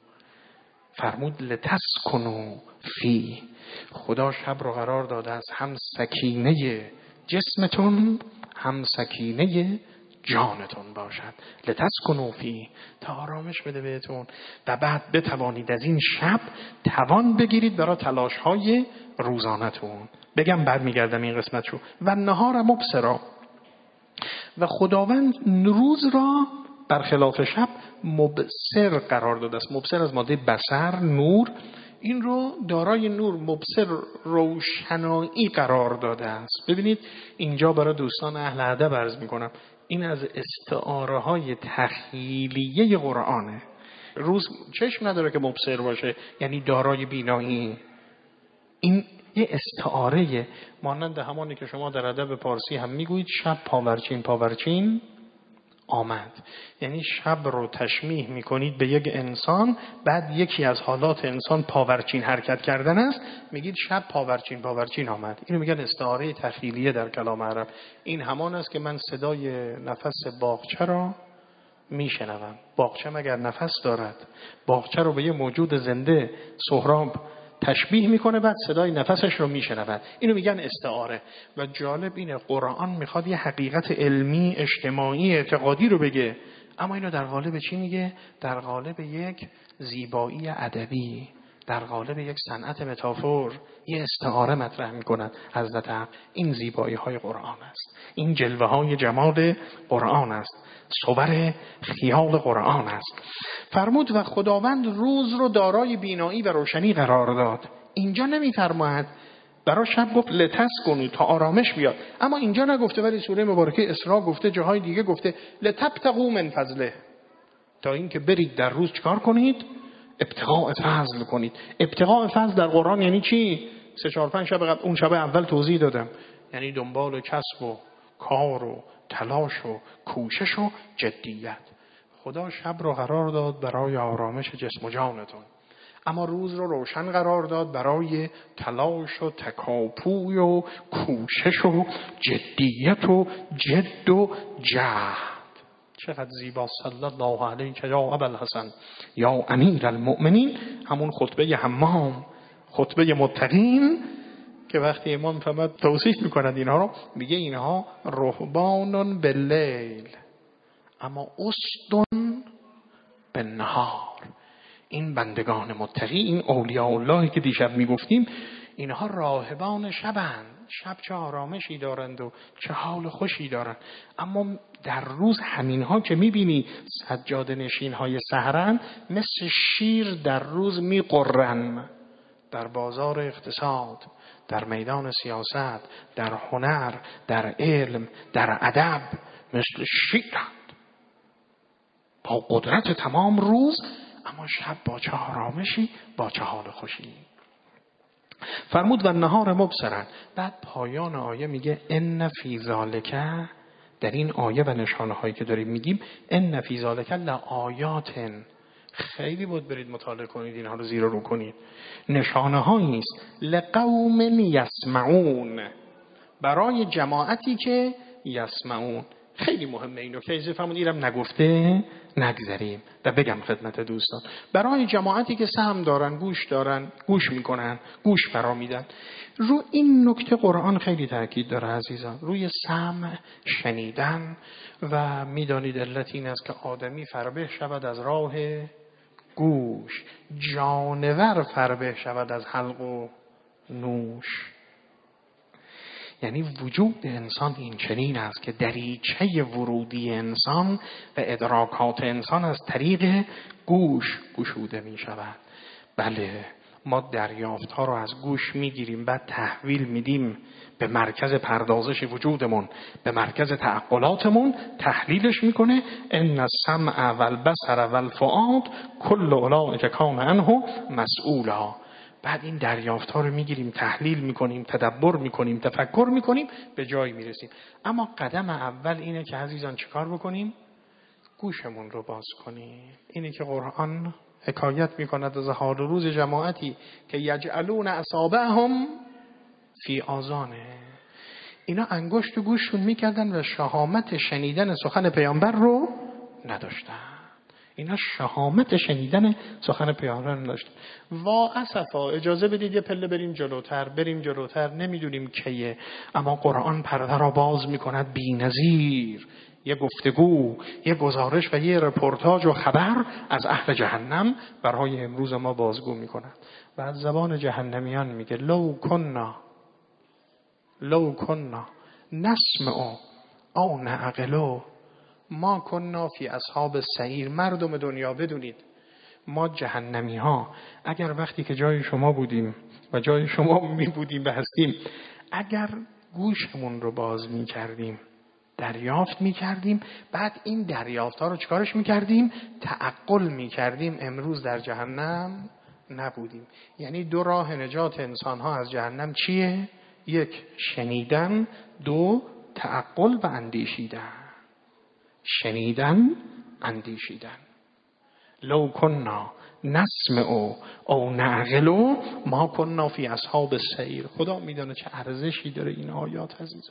فرمود لتسکنوا فی. خدا شب رو قرار داده است هم سکینه جسمتون هم سکینه جانتون باشد. لتسکنوا فی، تا آرامش بده بهتون و بعد بتوانید از این شب توان بگیرید برای تلاش‌های روزانتون. بگم بعد میگردم این قسمت رو. و نهار مبصرا، و خداوند روز را برخلاف شب مبصر قرار داده است. مبصر از ماده بصر، نور، این رو دارای نور، مبصر، روشنایی قرار داده است. ببینید اینجا برای دوستان اهل ادب عرض میکنم، این از استعاره های تخیلیه قرآنه. روز چشم نداره که مبصر باشه، یعنی دارای بینایی. این یه استعاره، مانند همانی که شما در ادب پارسی هم میگویید شب پاورچین پاورچین آمد، یعنی شب رو تشمیه میکنید به یک انسان، بعد یکی از حالات انسان پاورچین حرکت کردن است، میگید شب پاورچین پاورچین آمد. اینو میگن استعاره تخیلیه در کلام عرب. این همان است که من صدای نفس باغچه را میشنوم. باغچه مگر نفس دارد؟ باغچه رو به یه موجود زنده سهراب تشبیه میکنه، بعد صدای نفسش رو میشنود. اینو میگن استعاره. و جالب اینه قرآن میخواد یه حقیقت علمی، اجتماعی، اعتقادی رو بگه، اما اینو در قالب چی میگه؟ در قالب یک زیبایی ادبی، در قالب یک صنعت متافور، یه استعاره مطرح میکنند. حضرت حق این زیبایی های قرآن است، این جلوه های جمال قرآن است، صور خیال قرآن است. فرمود و خداوند روز رو دارای بینایی و روشنی قرار داد. اینجا نمیفرماید برای شب گفت لتسکنوا تا آرامش بیاد، اما اینجا نگفته، ولی سوره مبارکه اسراء گفته، جاهای دیگه گفته لتبتغوا من فضله، تا اینکه برید در روز چکار کنید؟ ابتغاء فضل کنید. ابتغاء فضل در قرآن یعنی چی؟ 3-4-5 شب قبل، اون شب اول توضیح دادم، یعنی دنبال کسب و کار و تلاش و کوشش و جدیت. خدا شب رو قرار داد برای آرامش جسم و جانتون، اما روز رو روشن قرار داد برای تلاش و تکاپوی و کوشش و جدیت و جد و جهد. چقدر زیبا. صلی الله علیک یا ابوالحسن یا امیر المؤمنین، همون خطبه حمام، خطبه متقین که وقتی امام فهمد توصیف میکنند اینها رو، میگه اینها رهبان باللیل اما اسدن بالنهار. این بندگان متقی، این اولیاء الله که دیشب میگفتیم، اینها راهبان شبند. شب چه آرامشی دارند و چه حال خوشی دارند، اما در روز همینها که میبینی سجاده نشین های سحرن مثل شیر در روز میقرن. در بازار اقتصاد، در میدان سیاست، در هنر، در علم، در ادب مثل شیرند با قدرت تمام روز، اما شب با چه آرامشی، با چه حال خوشی. فرمود و نهار مبصرن. بعد پایان آیه میگه ان فی ذالک، در این آیه و نشانه هایی که داریم میگیم، ان فی ذالک لآیات، خیلی بود برید مطالعه کنید اینها رو، زیر رو کنید. نشانه هایی است لقوم یسمعون، برای جماعتی که یسمعون. خیلی مهمه اینو که اجازه فرمودید اینم نگفته نگذریم و بگم خدمت دوستان. برای جماعتی که سهم دارن، گوش دارن، گوش میکنن، گوش فرا میدن. رو این نکته قرآن خیلی تاکید داره عزیزان، روی سمع، شنیدن. و میدانید علت این است که آدمی فربه شود از راه گوش، جانور فربه شود از حلق و نوش. یعنی وجود انسان این چنین است که دریچه ورودی انسان و ادراکات انسان از طریق گوش گشوده می شود. بله، ما دریافت ها رو از گوش می گیریم، بعد تحویل میدیم به مرکز پردازش وجودمون، به مرکز تعقلاتمون، تحلیلش میکنه. ان السمع والبصر والفؤاد کل اولئک کان عنه مسئولا. بعد این دریافت ها رو میگیریم، تحلیل میکنیم، تدبر میکنیم، تفکر میکنیم، به جایی میرسیم. اما قدم اول اینه که عزیزان چیکار بکنیم؟ گوشمون رو باز کنیم. اینه که قرآن حکایت میکند از حال روز جماعتی که یجعلون اصابعهم فی آذانه. اینا انگشت تو گوششون میکردن و شهامت شنیدن سخن پیامبر رو نداشتن. اینا شهامت شنیدن سخن پیامبر نداشتن. وا اسفا، اجازه بدید یه پله بریم جلوتر، نمیدونیم کیه، اما قرآن پرده را باز میکند بی‌نظیر. یه گفتگو، یه گزارش و یه رپورتاج و خبر از اهل جهنم برای امروز ما بازگو میکند. و از زبان جهنمیان میگه لو کنا نسمع او نعقل ما کنا فی اصحاب السعیر. مردم دنیا بدونید، ما جهنمی ها اگر وقتی که جای شما بودیم و جای شما می بودیم و هستیم، اگر گوشمون رو باز می کردیم، دریافت می کردیم، بعد این دریافت ها رو چکارش می کردیم؟ تعقل می کردیم، امروز در جهنم نبودیم. یعنی دو راه نجات انسان ها از جهنم چیه؟ یک، شنیدن. دو، تعقل و اندیشیدن. شنیدن، اندیشیدن. لو کنا نسمع او نعقل ما کنا فی اصحاب السعیر. خدا میدونه چه ارزشی داره این آیات عزیزان.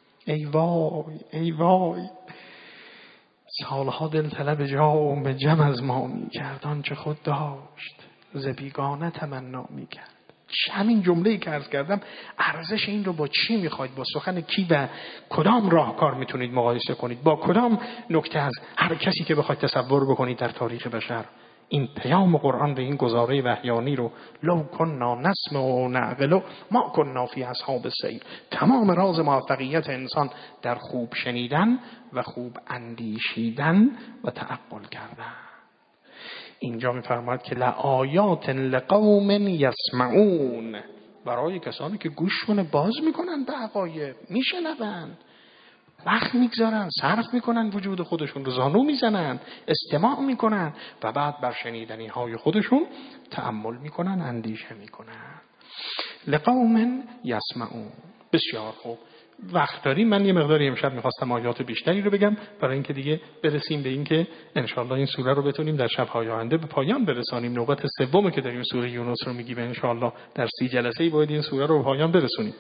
ای وای سالها دلطلب جام جم از ما میکرد، آنچه خود داشت ز بیگانه تمنا میکرد. همین جمله‌ای که عرض کردم، ارزش این رو با چی میخواید؟ با سخن کی و کدام راهکار میتونید مقایسه کنید؟ با کدام نکته از هر کسی که بخواید تصور بکنید در تاریخ بشر؟ این پیام قرآن به این گزاره وحیانی رو لو کنا نسمع و نعقل ما کنا فی اصحاب السعیر. تمام راز موفقیت انسان در خوب شنیدن و خوب اندیشیدن و تعقل کردن. اینجا می‌فرماید که لآیات لقوم یسمعون، برای کسانی که گوششون باز میکنن به حقایق، میشنون، وقت میگذارن، صرف میکنن، وجود خودشون رو زانو میزنن، استماع میکنن و بعد بر شنیدنی های خودشون تأمل میکنن، اندیشه میکنن. لقوم یسمعون. بسیار خوب. وقت داریم من یه مقداری امشب میخواستم آیات بیشتری رو بگم برای اینکه دیگه برسیم به اینکه انشالله این سوره رو بتونیم در شب‌های آینده به پایان برسانیم. نوبت سومه که داریم سوره یونس رو میگیم، انشالله در 30 جلسه‌ای باید این سوره رو به پایان برسونیم.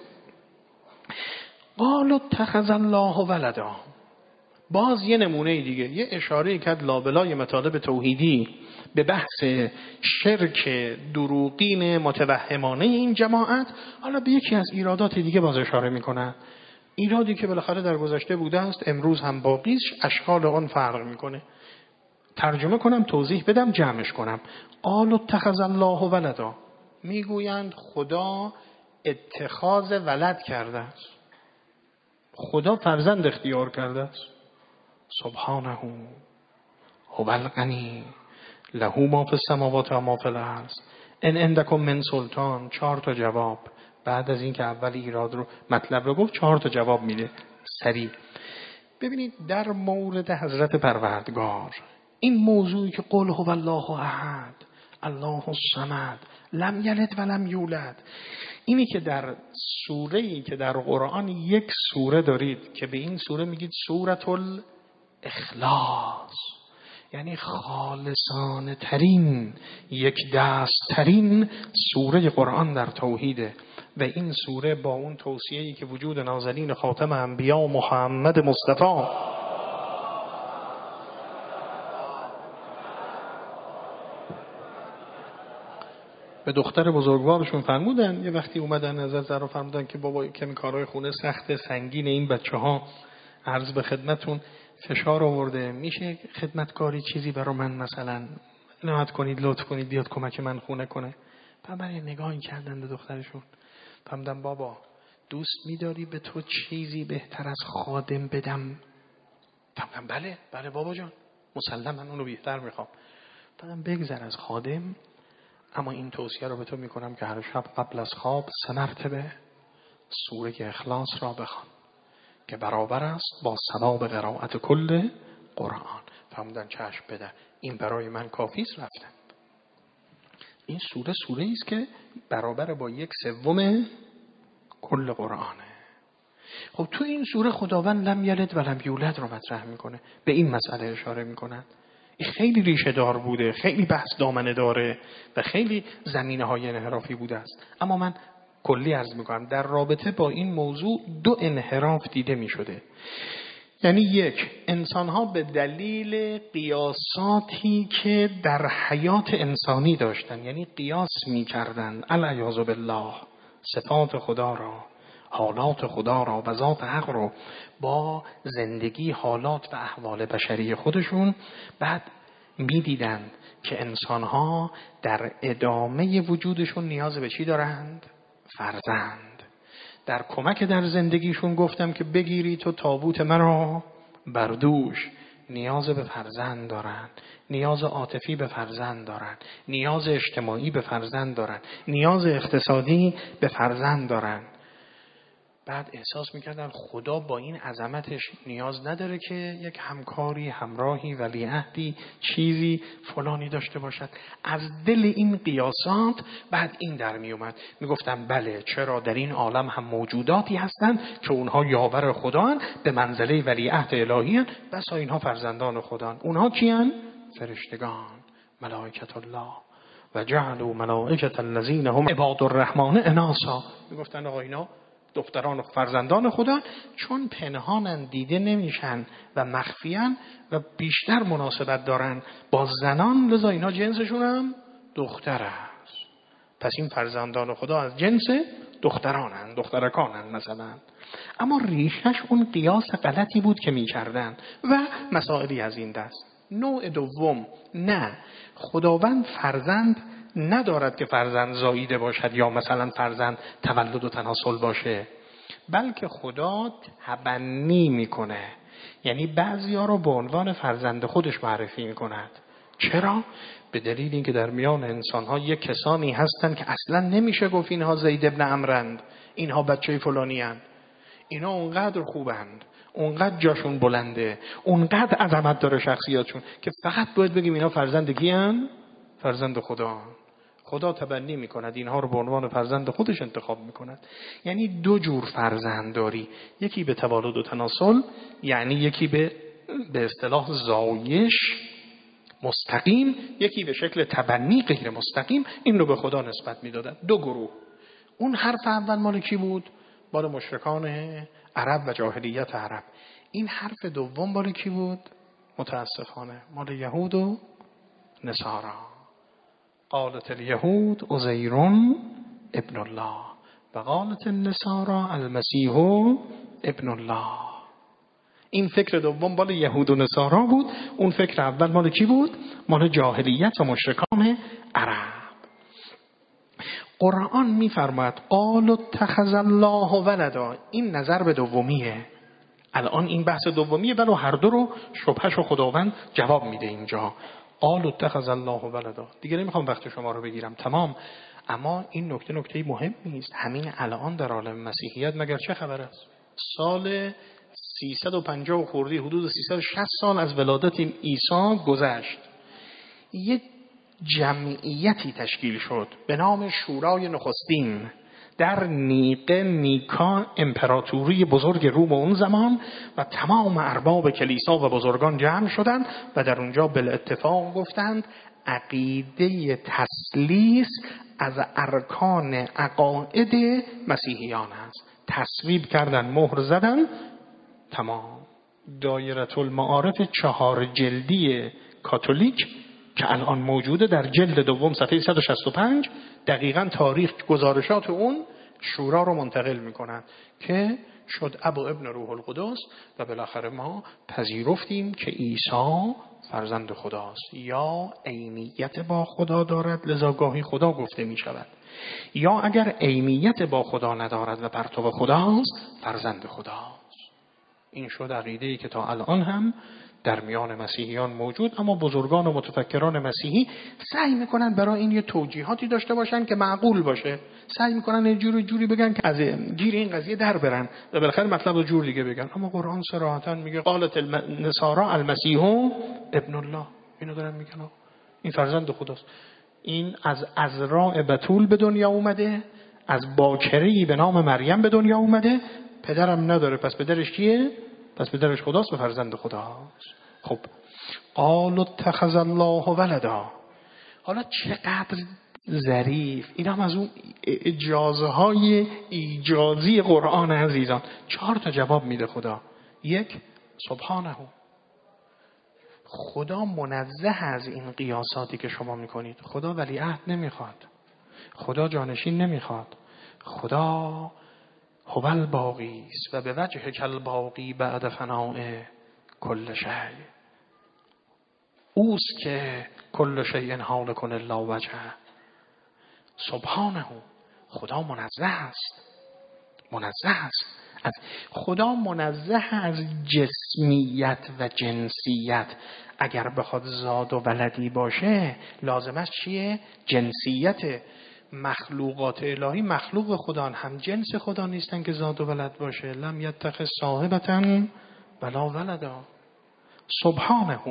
قالوا اتخذ الله ولدا. باز یه نمونه دیگه، یه اشاره کرد لابلای مطالب توحیدی به بحث شرک دروغین متوهمانه این جماعت. حالا به یکی از ایرادات دیگه باز اشاره میکنه، ایرادی که بالاخره در گذشته بوده است، امروز هم باقی است، اشکال آن فرق میکنه. ترجمه کنم، توضیح بدم، جمعش کنم. قالوا اتخذ الله ولدا، میگویند خدا اتخاذ ولد کرده است، خدا فرزند اختیار کرده است. سبحانه هو الغنی له ما فی السماوات و ما فی الارض ان عندکم من سلطان. 4 تا جواب بعد از این که اول ایراد رو مطلب رو گفت 4 تا جواب میده سریع. ببینید در مورد حضرت پروردگار این موضوعی که قل هو الله احد الله الصمد لم یلد و لم یولد، اینی که در سوره‌ای که در قرآن یک سوره دارید که به این سوره میگید سورة الاخلاص، یعنی خالصانه ترین، یک دست ترین سوره قرآن در توحیده. و این سوره با اون توصیه‌ای که وجود نازلین خاتم انبیا محمد مصطفی به دختر بزرگوارشون فرمودن، یه وقتی اومدن ازت زرا فرمودن که بابا کمی کارهای خونه سخت سنگین این بچه‌ها، عرض به خدمتون فشار آورده، میشه خدمتکاری چیزی برای من مثلا عنایت کنید، لطف کنید بیاد کمک من خونه کنه. بعد یه نگاهی کردن به دخترشون، فرمودن بابا دوست می‌داری به تو چیزی بهتر از خادم بدم؟ فرمودن بله بابا جان، مسلما اونو بهتر میخوام. بعدم بگذر از خادم، اما این توصیه رو به تو میکنم که هر شب قبل از خواب 3 مرتبه سوره اخلاص را بخوان که برابر است با ثواب قرائت کل قرآن. فرمودن چشم بده، این برای من کافی است. رفتن. این سوره است که برابر با 1/3 کل قرآنه. خب تو این سوره خداوند لم یلد و لم یولد رو مطرح میکنه، به این مسئله اشاره میکنه. این خیلی ریشه دار بوده، خیلی بحث دامنه داره و خیلی زمینه های انحرافی بوده است. اما من کلی عرض میکنم در رابطه با این موضوع 2 انحراف دیده میشده. یعنی 1، انسانها به دلیل قیاساتی که در حیات انسانی داشتن، یعنی قیاس میکردن العیاذ بالله صفات خدا را، حالات خدا را و ذات حق رو با زندگی، حالات و احوال بشری خودشون، بعد میدیدند که انسانها در ادامه وجودشون نیاز به چی دارند؟ فرزند. در کمک در زندگیشون گفتم که بگیری تو تابوت مرا بردوش، نیاز به فرزند دارن، نیاز عاطفی به فرزند دارن، نیاز اجتماعی به فرزند دارن، نیاز اقتصادی به فرزند دارن. بعد احساس میکردن خدا با این عظمتش نیاز نداره که یک همکاری، همراهی، ولیعهدی، چیزی فلانی داشته باشد. از دل این قیاسات بعد این در میومد، میگفتن بله چرا در این عالم هم موجوداتی هستند که اونها یاور خدان، به منزله ولیعهد الهی هستند، بس اینها فرزندان خدان. اونها کیان؟ فرشتگان، ملائکت الله و جعلوا ملائکة الذین هم عباد الرحمن اناثا. میگفتن آقا اینا دختران و فرزندان خدا، چون پنهانن، دیده نمیشن و مخفیان و بیشتر مناسبت دارن با زنان، لذا اینا جنسشون هم دختر است. پس این فرزندان خدا از جنس دخترانن، دخترکانن مثلا. اما ریشش اون قیاس غلطی بود که میکردن و مسائلی از این دست. نوع دوم، نه، خداوند فرزند ندارد که فرزند زاییده باشد یا مثلا فرزند تولد و تناسل باشه، بلکه خدا تبنی میکنه، یعنی بعضیا رو به عنوان فرزند خودش معرفی میکند. چرا؟ به دلیل اینکه در میان انسان‌ها یک کسانی هستند که اصلا نمیشه گفت اینها زید ابن عمرند، اینها بچه فلانی هستند. اینا اونقدر خوبند، اونقدر جاشون بلنده، اونقدر عظمت داره شخصیاتشون که فقط باید بگیم اینا فرزند کیان؟ فرزند خدا. خدا تبنی میکند، اینها رو به عنوان فرزند خودش انتخاب میکند. یعنی دو جور فرزند داری، یکی به توالد و تناسل، یعنی یکی به اصطلاح زایش مستقیم، یکی به شکل تبنی غیر مستقیم. این رو به خدا نسبت میدادن. دو گروه. اون حرف اول مال کی بود؟ مال مشرکان عرب و جاهلیت عرب. این حرف دوم مال کی بود؟ متاسفانه مال یهود و نصارا. قالت الیهود عزیر ابن الله و قالت النصارا المسیح ابن الله. این فکر دوم مال یهود و نصارا بود. اون فکر اول مال کی بود؟ مال جاهلیت و مشرکان عرب. قرآن میفرماید قالوا اتخذ الله ولدا. این نظر به دومیه. الان این بحث دومیه، ولی هر دو رو شبهش و خداوند جواب میده اینجا. قالوا اتخذ الله ولدا. دیگه نمیخوام وقت شما رو بگیرم، تمام. اما این نکته مهم نیست. همین الان در عالم مسیحیت مگر چه خبر است؟ سال 350 خوردی، حدود 360 سال از ولادت عیسی گذشت. یه جمعیتی تشکیل شد به نام شورای نخستین در نیکا امپراتوری بزرگ روم اون زمان، و تمام ارباب کلیسا و بزرگان جمع شدند و در اونجا بالاتفاق گفتند عقیده تثلیث از ارکان عقاید مسیحیان است. تصویب کردن، مهر زدن، تمام. دایره المعارف 4 جلدی کاتولیک که الان موجوده در جلد دوم صفحه 165 دقیقاً تاریخ گزارشات اون شورا رو منتقل میکنند که شد ابو ابن روح القدس و بالاخره ما پذیرفتیم که عیسی فرزند خداست. یا عینیت با خدا دارد لذا گاهی خدا گفته می شود، یا اگر عینیت با خدا ندارد و پرتو خداست فرزند خداست. این شد عقیده‌ای که تا الان هم در میان مسیحیان موجود. اما بزرگان و متفکران مسیحی سعی میکنن برای این یه توجیهاتی داشته باشن که معقول باشه. سعی میکنن یه جوری بگن که از گیر این قضیه در برن و بالاخره مطلب رو جور دیگه بگن. اما قرآن صراحتاً میگه قالت النصارا المسیح ابن الله. اینو دارن میگن این فرزند خداست. این از عذراء بتول به دنیا اومده، از باکره‌ای به نام مریم به دنیا اومده، پدرم نداره. پس پدرش کیه؟ پس پدرش خداست و فرزند خداست. خب قالوا اتخذ الله ولدا. حالا چقدر ظریف. این هم از اون اجازه های ایجازی قرآن عزیزان. 4 تا جواب میده خدا. 1 سبحانه، خدا منزه از این قیاساتی که شما میکنید. خدا ولیعهد نمیخواد، خدا جانشین نمیخواد. خدا هو الباقی است و به وجه کل باقی بعد فناء کل شیء. اوست که کل شیء هالک الا وجهه. سبحانه، خدا منزه است. از خدا منزه از جسمیت و جنسیت. اگر بخواد زاد و ولدی باشه لازمش چیه؟ جنسیت. مخلوقات الهی مخلوق خدا هم جنس خدا نیستن که زاد و ولد باشه. لم یتخذ صاحبة ولا ولدا. سبحانه.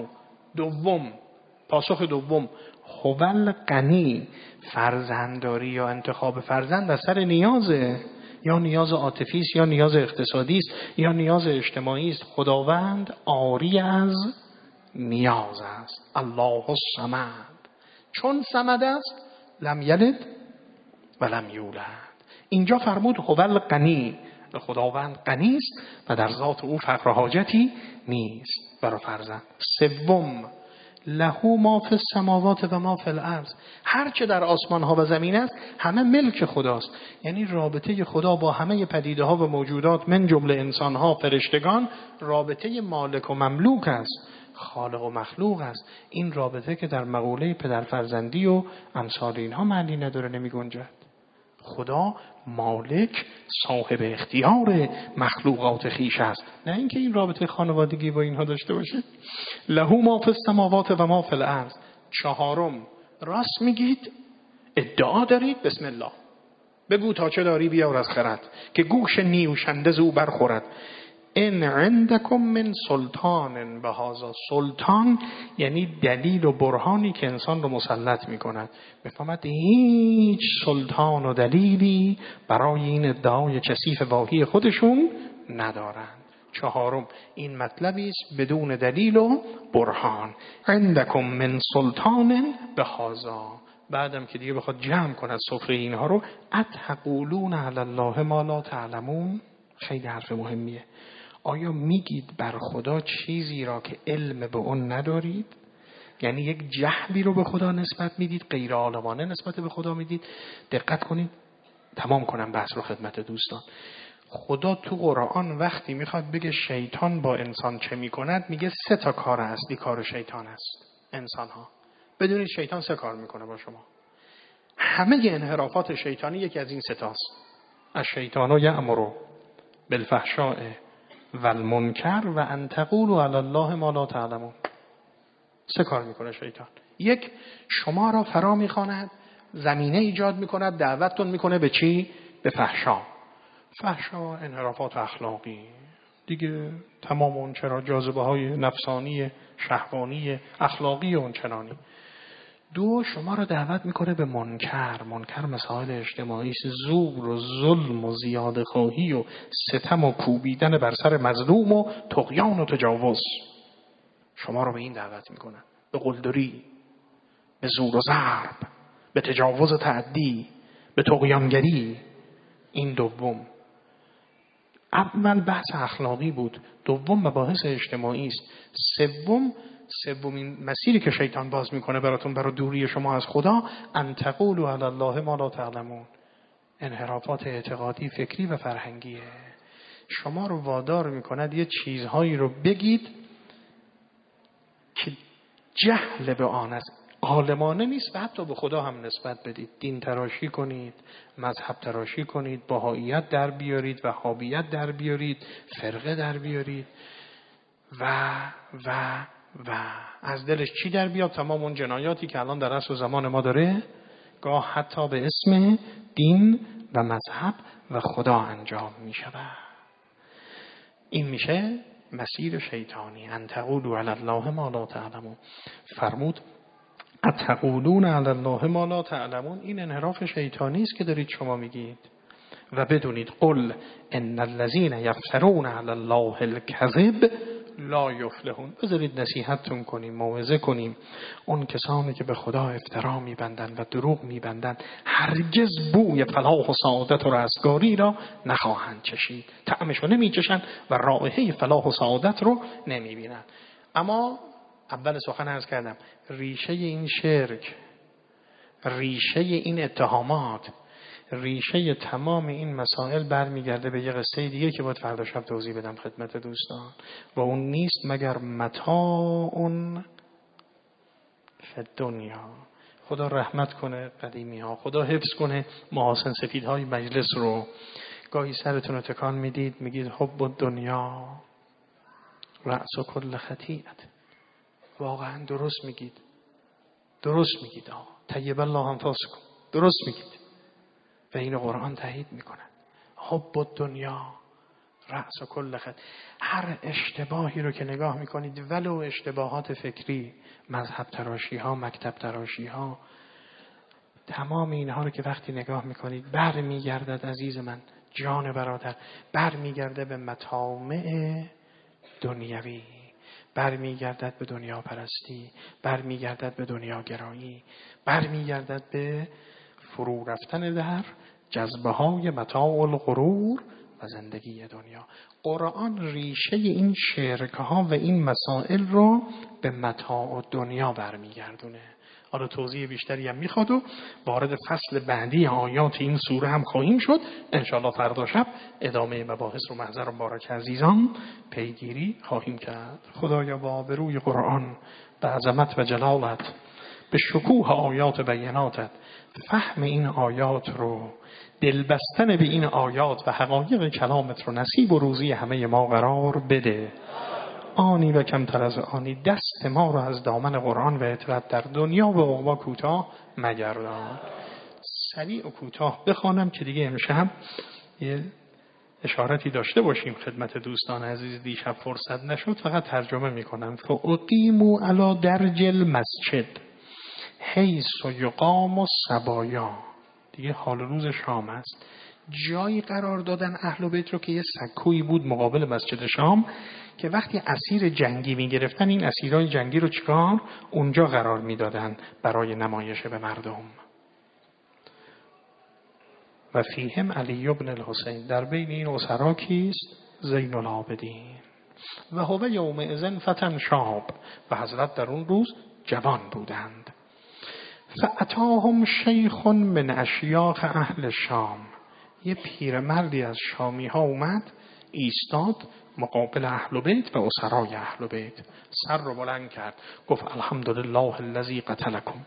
پاسخ دوم هو الغنی. فرزندداری یا انتخاب فرزند از سر نیازه، یا نیاز عاطفی است، یا نیاز اقتصادی است، یا نیاز اجتماعی است. خداوند عاری از نیاز است. الله الصمد. چون صمد است لم یلد و لم یولد. اینجا فرمود هو الغنی. خداوند غنی است و در ذات او فقر و حاجتی نیست برای فرزند. 3 له ما فی السماوات و ما فی الارض. هر چه در آسمان ها و زمین است همه ملک خداست. یعنی رابطه خدا با همه پدیده ها و موجودات من جمله انسان ها، فرشتگان، رابطه مالک و مملوک است، خالق و مخلوق است. این رابطه که در مقوله پدر فرزندی و امثال اینها معنی نداره، نمی گنجد. خدا مالک، صاحب اختیار مخلوقات خیش است، نه اینکه این رابطه خانوادگی با اینها داشته باشه. له ما فی السماوات و ما فی الارض. 4 راست میگید، ادعا دارید، بسم الله بگو تا چه داری بیار از خرد که گوش نیوشنده زو برخورد. ان عندکم من سلطان بهذا. سلطان یعنی دلیل و برهانی که انسان رو مسلط میکند. بفهمد هیچ سلطان و دلیلی برای این ادعای کثیف واهی خودشون ندارند. چهارم، این مطلبی است بدون دلیل و برهان. عندکم من سلطان بهذا. بعدم که دیگه بخواد جمع کند سفره اینها رو، اتقولون علی الله ما لا تعلمون. خیلی حرف مهمیه. آیا میگید بر خدا چیزی را که علم به اون ندارید؟ یعنی یک جهلی رو به خدا نسبت میدید، غیر عالمانه نسبت به خدا میدید. دقت کنید، تمام کنم بحث رو خدمت دوستان. خدا تو قرآن وقتی میخواد بگه شیطان با انسان چه میکند، میگه 3 کار اصلی کار شیطان است. انسان ها بدونید شیطان 3 کار میکنه با شما. همه انحرافات شیطانی یکی از این 3 است. الشیطان یأمر بالفحشاء والمنکر و ان تقولوا علی الله ما لا تعلمون. 3 کار میکنه شیطان. 1، شما را فرا میخواند، زمینه ایجاد میکند، دعوتتون میکنه به چی؟ به فحشا. فحشا انحرافات اخلاقی دیگه، تمام اون چرا جاذبه های نفسانی، شهوانی، اخلاقی اون چنانی. 2، شما را دعوت میکنه به منکر. منکر مسائل اجتماعی، زور و ظلم و زیاده خواهی و ستم و کوبیدن بر سر مظلوم و طغیان و تجاوز. شما را به این دعوت میکنه، به قلدری، به زور و ضرب، به تجاوز و تعدی، به طغیانگری. این دوم. اول بحث اخلاقی بود، دوم مباحث اجتماعی است. سومین مسیری که شیطان باز میکنه براتون، برای دوری شما از خدا، ان تقولوا علی الله ما لا تعلمون. انحرافات اعتقادی، فکری و فرهنگیه. شما رو وادار میکند یه چیزهایی رو بگید که جهل به آن است، عالمانه نیست و حتی به خدا هم نسبت بدید. دین تراشی کنید، مذهب تراشی کنید، بهائیت در بیارید، وهابیت در بیارید، فرقه در بیارید و از دلش چی در بیاد؟ تمام اون جنایاتی که الان در عصر زمان ما داره گاه حتی به اسم دین و مذهب و خدا انجام می شود. این میشه مسیر شیطانی. ان تقولوا علی الله ما لا تعلمون. فرمود اتقولون علی الله ما لا تعلمون. این انحراف شیطانی است که دارید شما میگید. و بدونید قل ان الذين یفترون علی الله الکذب لا یفلحون. بذارید نصیحتتون کنیم، موعظه کنیم. اون کسانی که به خدا افترا میبندند و دروغ میبندند هرگز بوی فلاح و سعادت و رستگاری را نخواهند چشید. طعمش رو نمیچشند و رائحه فلاح و سعادت رو نمیبینند. اما اول سخن عرض کردم، ریشه این شرک، ریشه این اتهامات، ریشه تمام این مسائل برمیگرده به یه قصه دیگه که باید فردا شب توضیح بدم خدمت دوستان. و اون نیست مگر متاع فی الدنیا. خدا رحمت کنه قدیمی ها، خدا حفظ کنه محاسن سفیدهای مجلس رو. گاهی سرتون رو تکان میدید میگید حب الدنیا رأس کل خطیئت. واقعا درست میگید، درست میگید. طیب الله انفاسکم، درست میگید و این قرآن تایید میکنه. حب الدنیا رأس کل خطیئت. هر اشتباهی رو که نگاه میکنید، ولو اشتباهات فکری، مذهب تراشی ها، مکتب تراشی ها، تمام اینها رو که وقتی نگاه میکنید بر میگردد عزیز من، جان برادر، بر میگرده به مطامع دنیوی، بر میگردد به دنیا پرستی، بر میگردد به دنیا گرایی، بر میگردد به فرو رفتن در جذبه های متاع الغرور و زندگی دنیا. قرآن ریشه این شرک ها و این مسائل رو به متاع دنیا برمیگردونه. حالا توضیح بیشتری هم میخواد و وارد فصل بعدی آیات این سوره هم خواهیم شد. انشاءالله فردا شب ادامه مباحث رو محضر مبارک عزیزان پیگیری خواهیم کرد. خدایا با آبروی قرآن، به عظمت و جلالت، به شکوه آیات بیناتت، فهم این آیات رو، دلبستن به این آیات و حقایق کلامت رو نصیب و روزی همه ما قرار بده. آنی و کمتر از آنی دست ما رو از دامن قرآن و اطاعت در دنیا و عقبا کوتاه مگردان. سریع و کوتاه بخوانم که دیگه امشب یه اشارتی داشته باشیم خدمت دوستان عزیز. دیشب فرصت نشد، فقط ترجمه میکنم. فاقیموا علی درج المسجد حیث یقام الصبایا. دیگه حال روز شام است. جایی قرار دادن اهل بیت رو که یه سکویی بود مقابل مسجد شام که وقتی اسیر جنگی میگرفتن این اسیرای جنگی رو چیکار؟ اونجا قرار میدادن برای نمایش به مردم. و فیهم علی بن الحسین. در بین این اسرا کیست؟ زین العابدین. و هو یومئذ فتى شاب. و حضرت در اون روز جوان بودند. فاتاهم شیخ من اشیاخ اهل شام. یه پیرمردی از شامی ها اومد ایستاد مقابل اهل بیت و اسرای اهل بیت، سر رو بلند کرد، گفت الحمدلله الذی قتلکم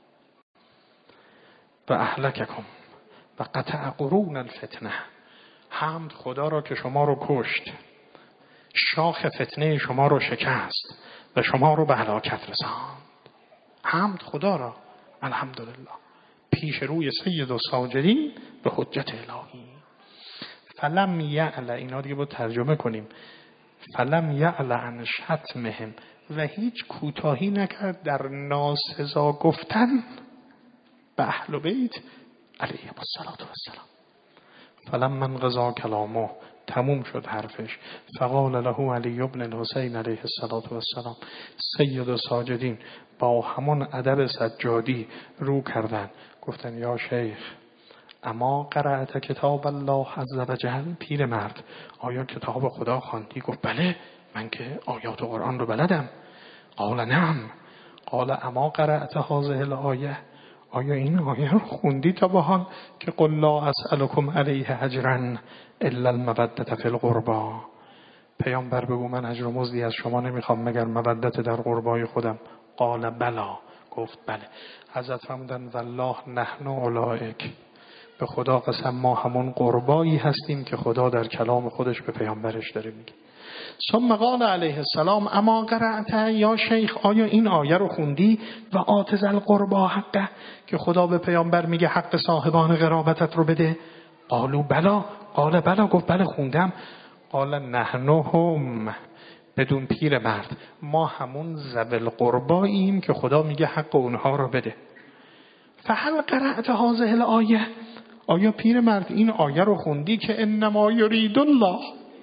و اهلککم و قطع قرون الفتنه. حمد خدا را که شما رو کشت، شاخ فتنه شما رو شکست و شما رو به هلاکت رساند. حمد خدا را، الحمدلله، پیش روی سید و ساجدین به حجت الهی. فلم یعل، اینا دیگه باید ترجمه کنیم، فلم یعل عن شتمهم، و هیچ کوتاهی نکرد در ناسزا گفتن به اهل بیت علیهم السلام. فلما انقضا کلامه، تموم شد حرفش، فقال له علی بن الحسین علیه السلام، سید و ساجدین با همون ادب سجادی رو کردن، گفتن یا شیخ اما قرأت کتاب الله عز وجل. پیرمرد آیا کتاب خدا خواندی؟ گفت بله، من که آیات قرآن رو بلدم. قال نعم. قال اما قرأت هذه الآیه، آیا این آیه رو خوندی تا به حال که قل لا اسألکم علیه اجرا الا المودة فی القربى. پیامبر بگو من اجر و مزدی از شما نمیخوام مگر مودت در قربای خودم. قال بلا. گفت بله. حضرت فرمودن والله نحن اولئک، به خدا قسم ما همون قربایی هستیم که خدا در کلام خودش به پیامبرش داره میگه. ثم قال علیه السلام اما قرأت یا شیخ، آیا این آیه رو خوندی؟ و آت ذی القربی حقه، که خدا به پیامبر میگه حق صاحبان قرابتت رو بده. قالوا بلا. قال بلا. گفت بله خوندم. قال نحن هم، بدون پیر مرد، ما همون ذوی القرباییم که خدا میگه حق اونها رو بده. فهل قرأت هذه الآیه، آیا پیر مرد این آیه رو خوندی که انما یرید الله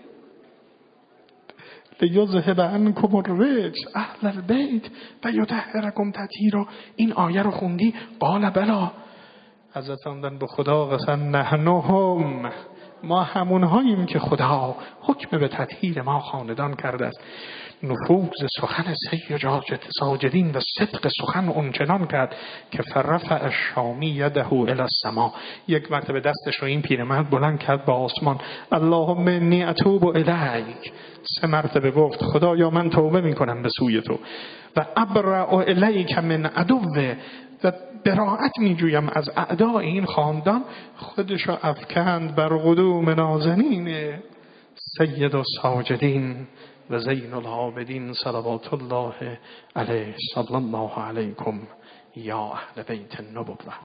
لیذهب عنکم الرجس اهل البیت و یطهرکم تطهیرا؟ این آیه رو خوندی؟ قال بلا. حضرت فرمودن به خدا قسم نحن هم، ما همون هاییم که خدا حکم به تطهیر ما خاندان کرده است. نفوذ سخن سید ساجدین و صدق سخن اونچنان کرد که فرفع الشامی یده الی السما، یک مرتبه دستش رو این پیرمرد بلند کرد به آسمان. اللهم انی اتوب الیک، 3 مرتبه گفت خدایا من توبه میکنم به سوی تو. و ابرأ الیک من عدوه، و براءت میجویم از اعداء این خاندان. خودشو افکند بر قدوم نازنین سید و ساجدین و زین العابدین صلوات الله علیه. صلی الله علیکم یا اهل بیت النبوة.